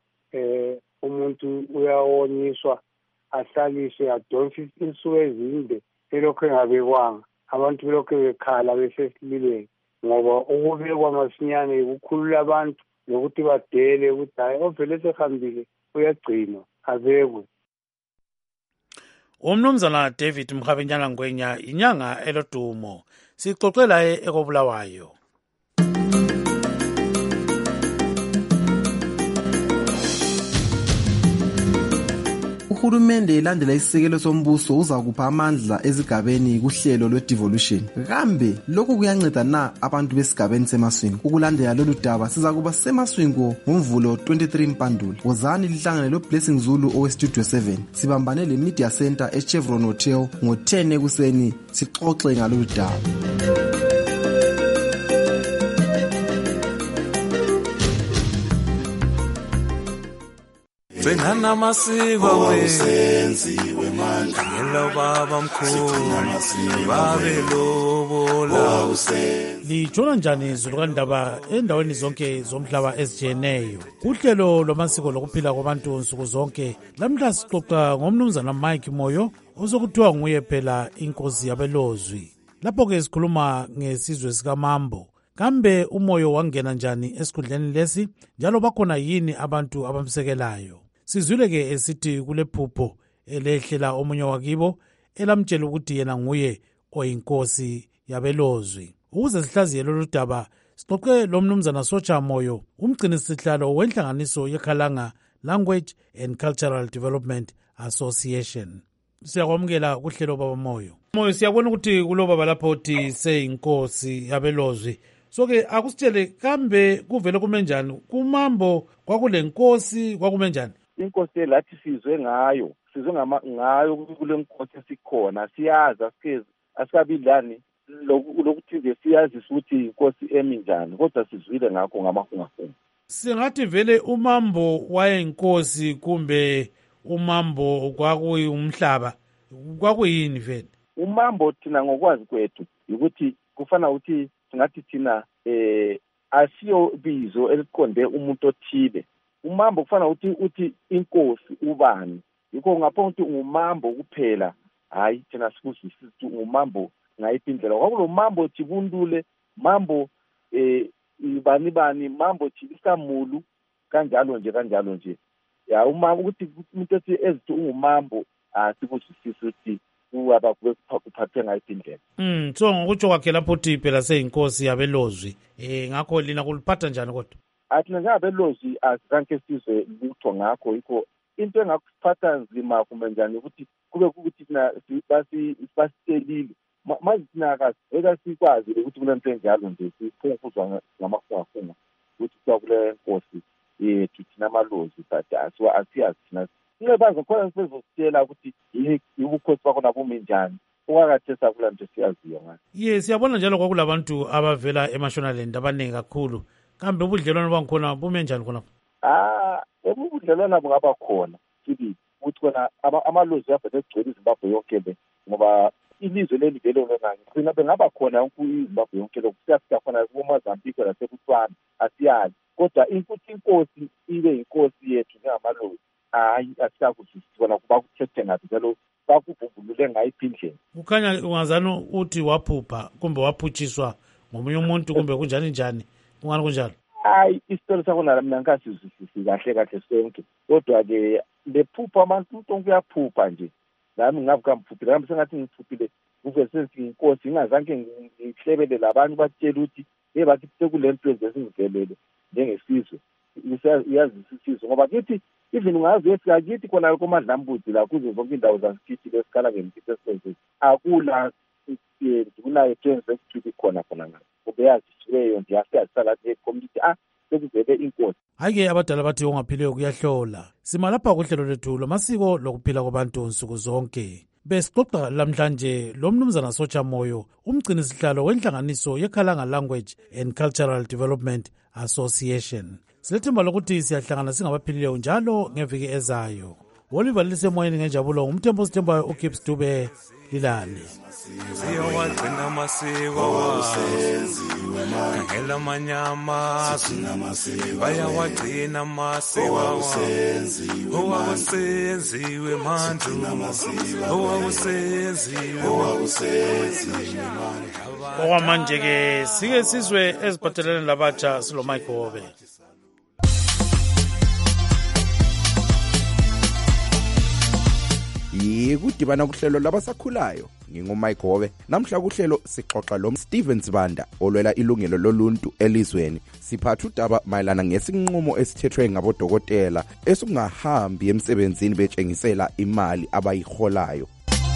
umuntu uyawonyiswa ahlaliswe adonse insuku ezinde elokhu engabekwanga, abantu belokhu bekhala besesililweni. Ngoba ukubekwa masinyane kukhulula abantu nokuthi badele ukuthi hayi ovele sehambile uyagcinwa abekwe. Umnumzana David Mkhabenyana Ngwenya, inyanga elodumo, sixoxela ekobulawayo. Uhulumende elandela isisekelo sombuso uzakupha amandla ezigabeni kuhlelo lwe-devolution. Kambe lokhu kuyanceda na abantu besigabeni semaswingo? Ukulandela lolu daba sizakuba semaswingo ngomvulo 23 Mpandula. Wozani lihlangane lo-Blessing Zulu oweStudio 7. Sibambane le-Media Center eChevron Hotel ngo-10 ekuseni sixoxe ngalolu daba. Bengana masiko wenziwe manje ngelo baba mkhulu babelobola. Litshona njani izulu kandaba endaweni zonke zomhlaba ezijeneyo kuhlelo lwamasiko lokuphila kwabantu nsuku zonke? Lamhla sixoxa ngomnumzana Mike Moyo osokuthiwa nguye phela inkosi yabelozwi. Lapho-ke sikhuluma ngesizwe sikaMambo. Kambe uMoyo wangena njani esikhundleni lesi, njalo bakhona yini abantu abamsekelayo? Sizwile-ke esithi kule phupho elehlela omunye wakibo elamtshela ukuthi yena nguye oyinkosi yabelozwi. ukuze sihlaziye lolu daba siqoqe lo mnumzana Sotsha Moyo, umgcinisihlalo wenhlanganiso yeKhalanga Language and Cultural Development Association. Siyakwamukela kuhlelo baba Moyo. Moyo, siyabona ukuthi kulo baba lapho uthi seyinkosi yabelozwi. So-ke akusitshele kambe kuvele kumenjani kumambo kwakule nkosi kwakumenjani? Inkosi lathi sizwe ngayo kule nkosi esikhona siyazi asikabilani lokuthi nje siyazi ukuthi inkosi eminjani kodwa sizwile ngakho ngamahungahunga. Singathi vele umambo wayeyinkosi kumbe umambo kwakuyumhlaba kwakuyini vele? Umambo thina ngokwazi kwethu ukuthi kufana ukuthi singathi thina asiyo bizo eliqonde umuntu othile. Umambo kufana uthi inkosi ubani. Yikho ngapho ukuthi ngumambo kuphela. Hayi thina sikusisithi ngumambo ngayiphi indlela. Kwakulo mambo Tibundule, mambo bani mambo Chisamulu kanjalo nje. Ya umambo ukuthi umuntu ethi ezithi ungumambo sikusisithi ukuthi uwaba kuphathe ngayiphi indlela. So ngokutsho kwakhe lapho uthi phela seyinkosi yabelozwi. Ngakho lina kuliphatha njani kodwa? Athina njengabelozwi azange sizwe lutho ngakho yikho into engakusiphatha nzima kumbe njani ukuthi kube ukuthi thina basitelile mazithina kasiveka sikwazi ukuthi kulento enjalo nje siphunguzwa ngamahunga ukuthi kule nkosi yethu thina amalozi but asiyazi thina singebanza khona sizositshela ukuthi ubukhosi bakho nabo bumenjani ungakathesa kula nto siyaziyo ngayo. Yes, siyabona njalo kwakulabantu abavela eMashonaland abaningi kakhulu. Kambe ubudlelwano bangikhona bumenjani khona? Ubudlelwano bungaba khona sibili ukuthi khona amalozi avele egcwele iZimbabwe yonke le ngoba ilizwe leli vele ngani khona bengaba khona iZimbabwe yonke lo siyafika khona kuMozambique laseBotswana asiyazi kodwa ukuthi inkosi ibe inkosi yethu njengamalozi hayi asiyakuzisibona kuba kuthethe ngathi njalo bakuvumbulule ngayiphi indlela. Kukhanya ungazana uthi waphupha kumbe waphutshiswa ngomunye umuntu kumbe kunjani kungani kunjalo? Hayi isitori sakhona mina ngasizwisisi kahle sonke kodwa-ke lephupha abantu umuntu uyaphupha nje nami ngavuka mphuphile nami sengathi ngiphuphile kuvele sengithi inkosi ingazange ngihlebele labantu batshela ukuthi bathi sekule nto ezesingivelele njengesizwe iyazisisizwe ngoba kithi even ungazi efika kithi khona komadlambuzi la kuzo zonke indawo zakithi lesikhala ngemithi esenzile akula kunayo trends ekuthiwa khona ngayo ngoba yazisiweyo nje asiyazisala community sekuvele inkosi. Hhayi-ke abadala bathi ongaphiliyo kuyahlola. Sima lapha kuhlelo lethu lamasiko lokuphila kwabantu nsuku zonke. Besixoxa lamhlanje lo mnumzana Sotsha Moyo, umgcinisihlalo wenhlanganiso yeKhalanga Language and Cultural Development Association. Silethemba lokuthi siyahlangana singabaphilileyo njalo ngeviki ezayo. Oliver lisemoyeni ngenjabulo umthembo sithembayo uGibbs Dube lilale. Siyawagcina amasiko khangela amanyama bayawagcina amasiko owawusenziwe manje okwamanje-ke sike sizwe eziphathelene labatsha silo Mike Hobe. Yikudibana kuhlelo labasakhulayo ngingumike Hobe. Namhla kuhlelo sixoxa lo Steven Sibanda olwela ilungelo loluntu elizweni. Siphatha udaba mayelana ngesinqumo esithethwe ngabodokotela esungahambi emsebenzini betshengisela imali abayiholayo.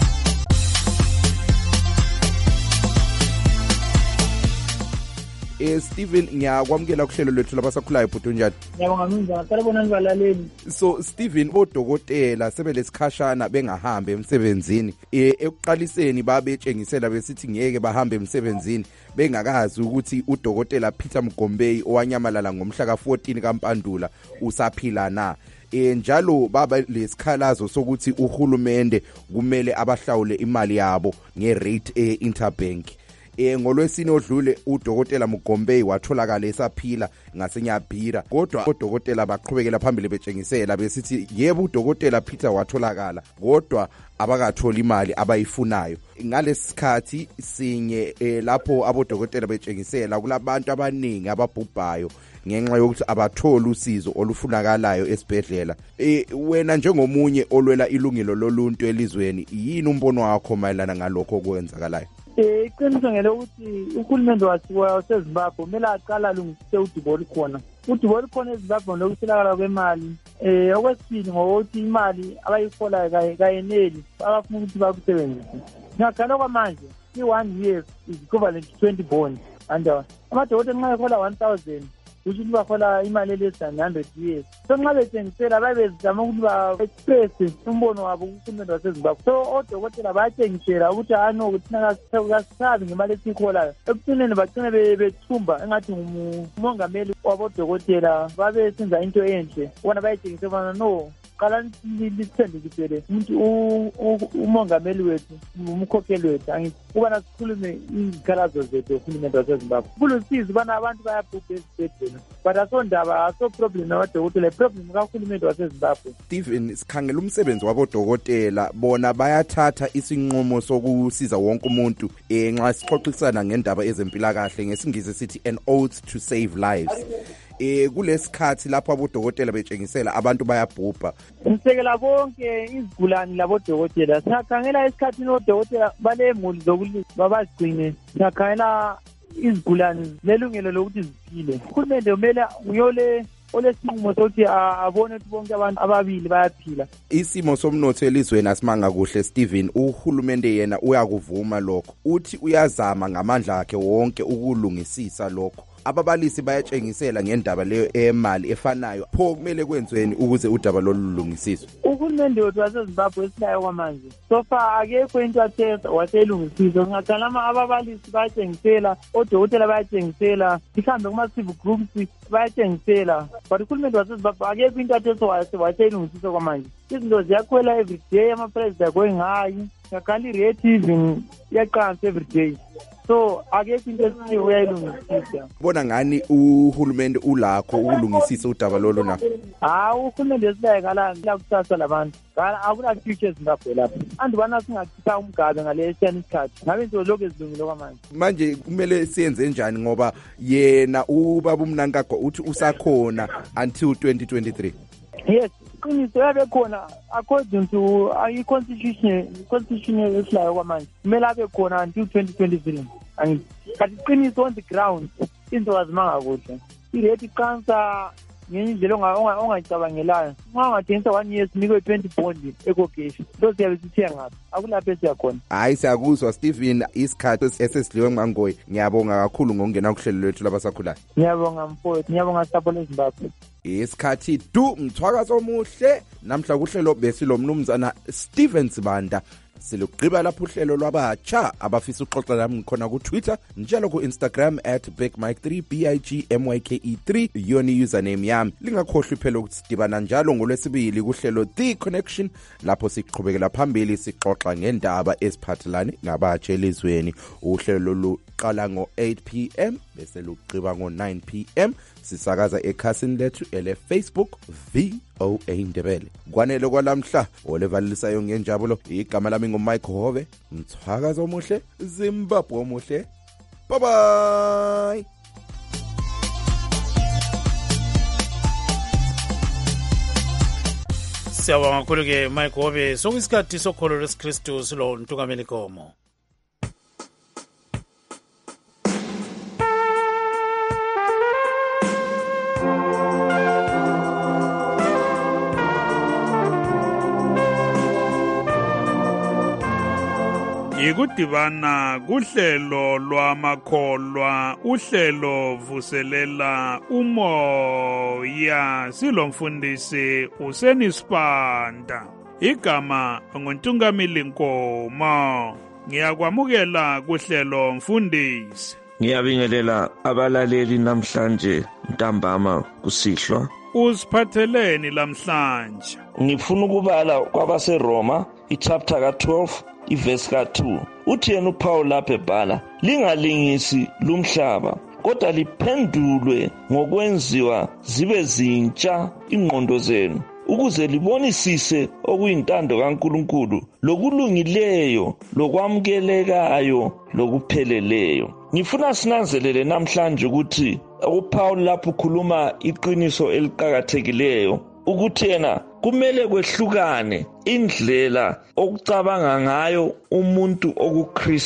Steven, ngiyakwamukela kuhlelo lwethu labasakhulayo bhuti unjani? Ngiyabonga minjani phela bona nibalaleli. So Steven, bodokotela sebelesikhashana bengahambi emsebenzini ekuqaliseni babetshengisela besithi ngeke bahambe emsebenzini bengakazi ukuthi udokotela Peter Mgombeyi owanyamalala ngomhla ka14 kaMpandula usaphila na. Njalo baba lesikhalazo sokuthi uhulumende kumele abahlawule imali yabo ngerate interbank. Ngolwesine odlule udokotela Mgombeyi watholakala esaphila ngaseNyabhira kodwa odokotela baqhubekela phambili betshengisela besithi yebo udokotela Peter watholakala kodwa abakatholi imali abayifunayo. Ngalesikhathi sinye lapho abodokotela betshengisela kulabantu abaningi ababhubhayo ngenxa yokuthi abatholi usizo olufunakalayo esibhedlela. Wena njengomunye olwela ilungelo loluntu elizweni yini umbono wakho mayelana ngalokho okwenzakalayo? Iqiniso ngelokuthi uhulumende waseZimbabwe kumele aqala alungisise udubo olukhona. Udubo olukhona eZimbabwe lokuswelakala kwemali. Okwesibili ngokuthi imali abayiholayo kayeneli abafuna ukuthi bakusebenzise. Ngakhala kwamanje i-1 year is equivalent to 20 bonds. Amadokotela nxa ehola 1,000 kusho ukuthi bahola imali less than 100 years. So nxa bethengisela babezama ukuthi ba-express umbono wabo kuhulumende waseZimbabwe. So odokotela bayatshengisela ukuthi no ukuthi kasisabi ngemali esiyiholayo. Ekugcineni bagcine bethumba engathi ngumongameli wabodokotela babesenza into enhle. Bona bayatshengisa bona no qala lisithendekisele umongameli wethu umkhokheli wethu angithi ukubana sikhulume izikhalazo zethu uhulumende waseZimbabwe. Kulusizi ubana abantu bayabhubha ezibhedlela but asondaba aso-problem namadokotela i-problem kahulumende waseZimbabwe. Stephen, sikhangela umsebenzi wabodokotela bona bayathatha isinqumo sokusiza wonke umuntu nxa sixoxisana ngendaba ezempilakahle ngesingisi sithi an oath to save lives. Kulesikhathi lapho abodokotela betshengisela abantu bayabhubha. Ngisekela bonke izigulani labodokotela. Siyakhangela esikhathini odokotela balemuli zokuthi babagcine. Siyakhangela izigulani lelungelo lokuthi ziphile. Uhulumende kumele uyole olesinqumo sokuthi abone ukuthi bonke abantu ababili bayaphila. Isimo somnotho elizweni asimanga kuhle Stephen. Uhulumende yena uyakuvuma lokho. Uthi uyazama ngamandla akhe wonke ukulungisisa lokho. Ababalisi bayatshengisela ngendaba leyo emali efanayo. Pho kumele kwenzweni ukuze udaba lolulungisiswe? Uhulumende wethu waseZimbabwe esilayo kwamanje so far akekho into athetha waselungisiswa. Ngakhalama ababalisi bayatshengisela, odokotela bayatshengisela, mhlawumbe kuma-civic groups bayatshengisela, but uhulumende waseZimbabwe akekho into athetha waselungisiswa kwamanje. Izinto ziyakhwela every day, ama-prices are going high, ngakhala i-rate even iyaqansa every day. So akekho into esithi uyayilungisisa. Bona ngani uhulumende ulakho ukulungisisa udaba lolo na? Uhulumende esilayo la kusasa labantu. Akula future eZimbabwe lapho. Andibana singakhipha umgabe ngalesiya isikhathi. Ngabe into lokho ezilungile kwamanje. Manje kumele siyenze njani ngoba yena ubaba uMnangagwa uthi usakhona until 2023? Yes, iqiniso yabe khona according to i-constitution esilayo kwamanje. Kumele abe khona until 2023. But iqiniso on the ground into azimanga kuhle. I-rate iqansa ngendlela ongayicabangelayo. Nxa ungathengisa 1 year sinikwe 20 bond ekogeshi. So siyabe sithiya ngaphi? Akulapho esiyakhona. Hayi siyakuzwa Stephen, isikhathi esesidliwe nguMangoyi. Ngiyabonga kakhulu ngokungena kuhlelo lwethu labasakhulayo. Ngiyabonga mfowethu, ngiyabonga Sapho leZimbabwe. Isikhathi umthwakazo omuhle namhla kuhlelo besilo mnumzana Stephen Sibanda. Silugqiba lapho uhlelo lwabatsha abafisa uxoxa nami khona ku Twitter njalo ku Instagram @BigMike3 BIGMYKE3 yoni username yami. Lingakhohlwi phela ukuthi sidibana njalo ngolwesibili kuhlelo The Connection lapho siqhubekela phambili sixoxa ngendaba eziphathelane nabatsha elizweni. Uhlelo luqala ngo-8 p.m. bese lugqiba ngo-9 p.m. sisakaza ekhasini lethu ele-Facebook VOA Ndebele. Kwanele kwalamhla olevalisayo ngenjabulo. Igama lami nguMike Hove. Mthwakazo omuhle, Zimbabwe omuhle. Bye bye. Siyabonga kakhulu ke Mike Hove. Sokuyisikhathi sokholo lwesikristu silo Ntungameli Komo. Ikudibana kuhlelo lwamakholwa, uhlelo vuselela umoya, silomfundisi uSenisipanda. Igama nguNtungameli Nkomo. Ngiyakwamukela kuhlelo mfundisi. Ngiyabingelela abalaleli namhlanje ntambama kusihlwa. Usiphatheleni lamhlanje? Ngifuna ukubala kwabaseRoma ichapter ka-12 iverse ka-2. Uthi yena uPaul lapha ebhala, lingalingisi lumhlaba kodwa liphendulwe ngokwenziwa zibe zintsha ingqondo zenu, ukuze libonisise okuyintando kaNkulunkulu, lokulungileyo, lokwamukelekayo, lokupheleleyo. Ngifuna sinanzelele namhlanje ukuthi uPaul lapho ukhuluma iqiniso eliqhakathekileyo ukuthi yena kumele kwehlukane indlela okucabanga ngayo umuntu okuKristu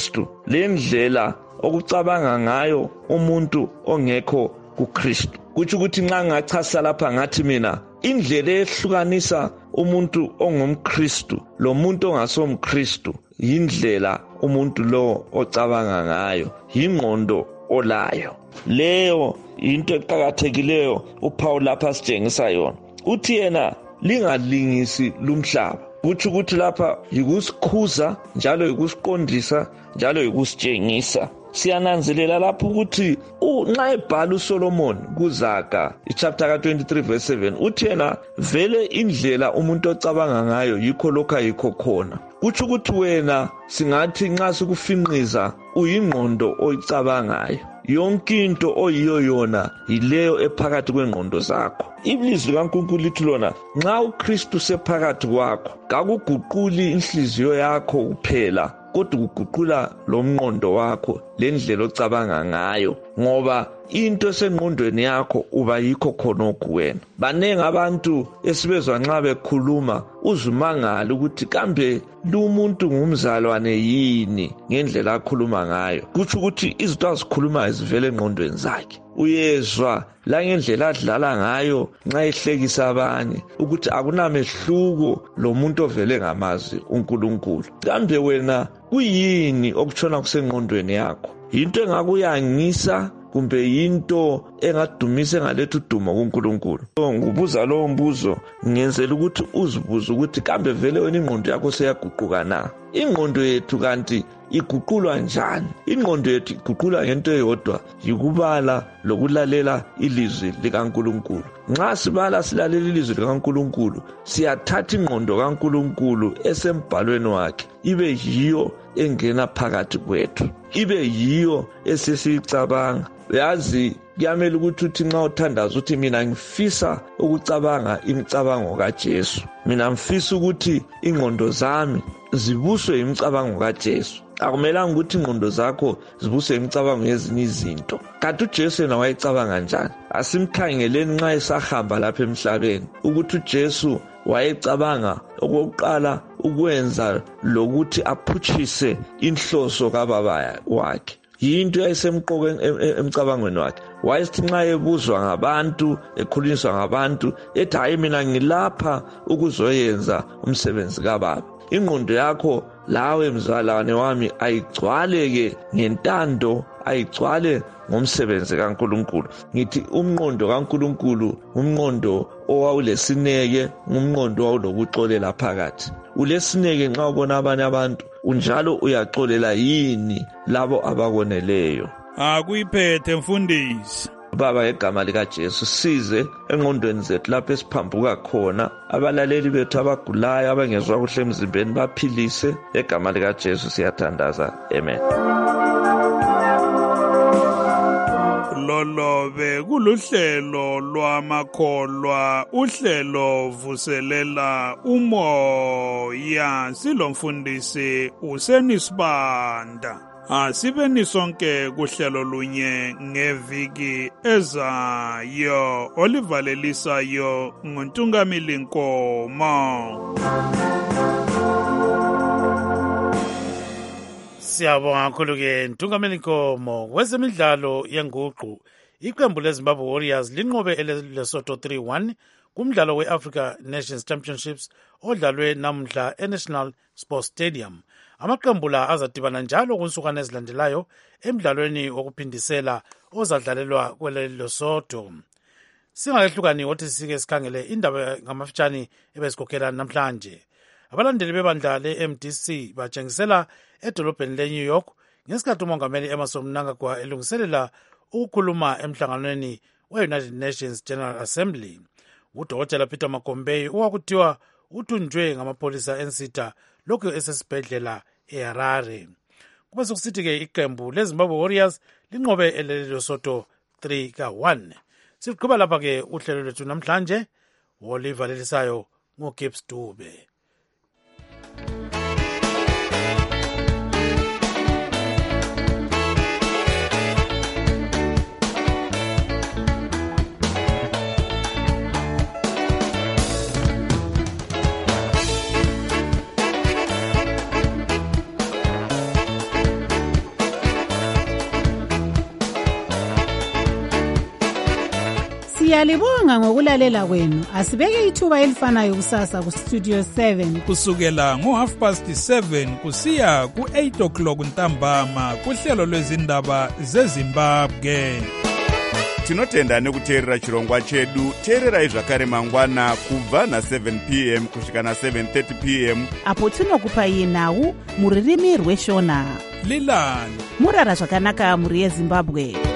le ndlela okucabanga ngayo umuntu ongekho kuKristu. Kuthi ukuthi nxa ngachasa lapha ngathi mina indlela ehlukanisa umuntu ongumKristu lo muntu ongasomKristu yindlela umuntu lo ocabanga ngayo, ingqondo olayo. Leyo into eqhakathekileyo uPaul lapha sitshengisa yona. Uthi yena lingalingisi lumhlaba. Kuthi ukuthi lapha yikusikhuza njalo yikusiqondisa njalo yikusitshengisa. Siyananzelela lapho ukuthi nxa ebhala uSolomon kuZaga chapter ka-23 verse 7 uthi yena vele indlela umuntu ocabanga ngayo yikho lokho ayikho khona. Kuthi ukuthi wena singathi nxa sikufinqiza uyingqondo oyicabangayo. Yonke into oyiyo yona yileyo ephakathi kwengqondo zakho. Ilizwi likaNkulunkulu lithi lona nxa uKristu sephakathi kwakho kakuguquli inhliziyo yakho kuphela kodwa kuguqula lo mqondo wakho lendlela ocabanga ngayo, ngoba into esengqondweni yakho uba yikho khonokho wena. Banenge abantu esibezwa nxa bekhuluma uzumangala ukuthi kambe lumuntu ngumzalwane yini ngendlela akhuluma ngayo. Kuthi ukuthi izinto azikhulumayo zivele engqondweni zakhe. Uyezwa la ngendlela adlala ngayo nxa ehlekisa abanye ukuthi akunamehluko lo muntu ovele ngamazi uNkulunkulu. Kambe wena kuyini okutshona kusengqondweni yakho? Into engakuyangisa kumbe yinto engadumisa ngalethu dumo kuNkulunkulu? Ngubuza lowo mbuzo ngenzela ukuthi uzibuze ukuthi kambe vele wena ingqondo yakho seyaguquka na? Ingqondo yethu kanti iguqulwa njani? Ingqondo yethu iguqulwa ngento eyodwa, yikubala lokulalela ilizwi likaNkulunkulu. Nxa sibala silalela ilizwi likaNkulunkulu siyathatha ingqondo kaNkulunkulu esembhalweni wakhe ibe yiyo engena phakathi kwethu, ibe yiyo esesicabanga. Yazi kuyamela ukuthi nxa uthandaza uthi mina ngifisa ukucabanga imicabango kaJesu, mina ngifisa ukuthi ingqondo zami zibuswe imicabango kaJesu. Akumelanga ukuthi ingqondo zakho zibuswe imicabango yezinye izinto. Kanti uJesu yena wayecabanga njani? Asimkhangeleni nxa esahamba lapha emhlabeni ukuthi uJesu wayecabanga okokuqala ukwenza lokuthi aphutshise inhloso kaBaba wakhe. Yinto yayisemqoka emcabangweni wakhe. Wayesithi nxa ebuzwa ngabantu, ekhulunyiswa ngabantu, ethi hayi mina ngilapha ukuzoyenza umsebenzi kaBaba. Ingqondo yakho lawe mzalwane wami ayigcwaleke ngentando, ayigcwale ngomsebenzi kaNkulunkulu. Ngithi umqondo kaNkulunkulu umqondo owawulesineke, umqondo owawulokuxolela phakathi. Ulesineke nxa ubona abanye abantu unjalo uyaxolela yini labo abakoneleyo. Akuyiphethe mfundisi. Baba ngegama likaJesu size engqondweni zethu lapho esiphambuka khona, abalaleli bethu abagulayo abangezwa kuhle emzimbeni baphilise. Egama likaJesu siyathandaza, amen. Lolobe kuluhlelo lwamakholwa, uhlelo vuselela umoya. Silomfundisi uSenisibanda. Asibeni sonke kuhlelo lunye ngeviki ezayo olivalelisayo nguNtungamili Nkomo. Siyabonga kakhulu-ke Ntungamili Nkomo. Kwezemidlalo yenguqu, iqembu leZimbabwe Warriors linqobe eLesotho 3-1 kumdlalo we-Africa Nations Championships odlalwe namhla eNational Sports Stadium. Amaqembu la azadibana njalo kunsukwana ezilandelayo emdlalweni wokuphindisela ozadlalelwa kweleLesotho. Singakehlukani wothi sike sikhangele indaba ngamafitshane ebesikhokhela namhlanje. Abalandeli bebandla le-MDC batshengisela edolobheni le-New York ngesikhathi umongameli Emmerson Mnangagwa elungiselela ukukhuluma emhlanganweni we-United Nations General Assembly. UDokotela Peter Magombey owakuthiwa uthunjwe ngamapholisa ensitha lokhu esesibhedlela eHarare. Kube sokusithi-ke iqembu leZimbabwe Warriors linqobe eLesotho 3-1. Siqhuba lapha-ke uhlelo lwethu namhlanje olivalelisayo ngoGibbs Dube. Siyalibonga ngokulalela kwenu. Asibeke ithuba elifanayo kusasa kuStudio 7 kusukela ngo7:30 kusiya ku8 ntambama kuhlelo lwezindaba zeZimbabwe. Tinotenda nekuteerera chirongwa chedu. Teererai zvakare mangwana kubva na7 p.m. kusvika na7:30 p.m. apo tinokupai nhau muririmi rweshona. Lilani murara zvakanaka muri yeZimbabwe.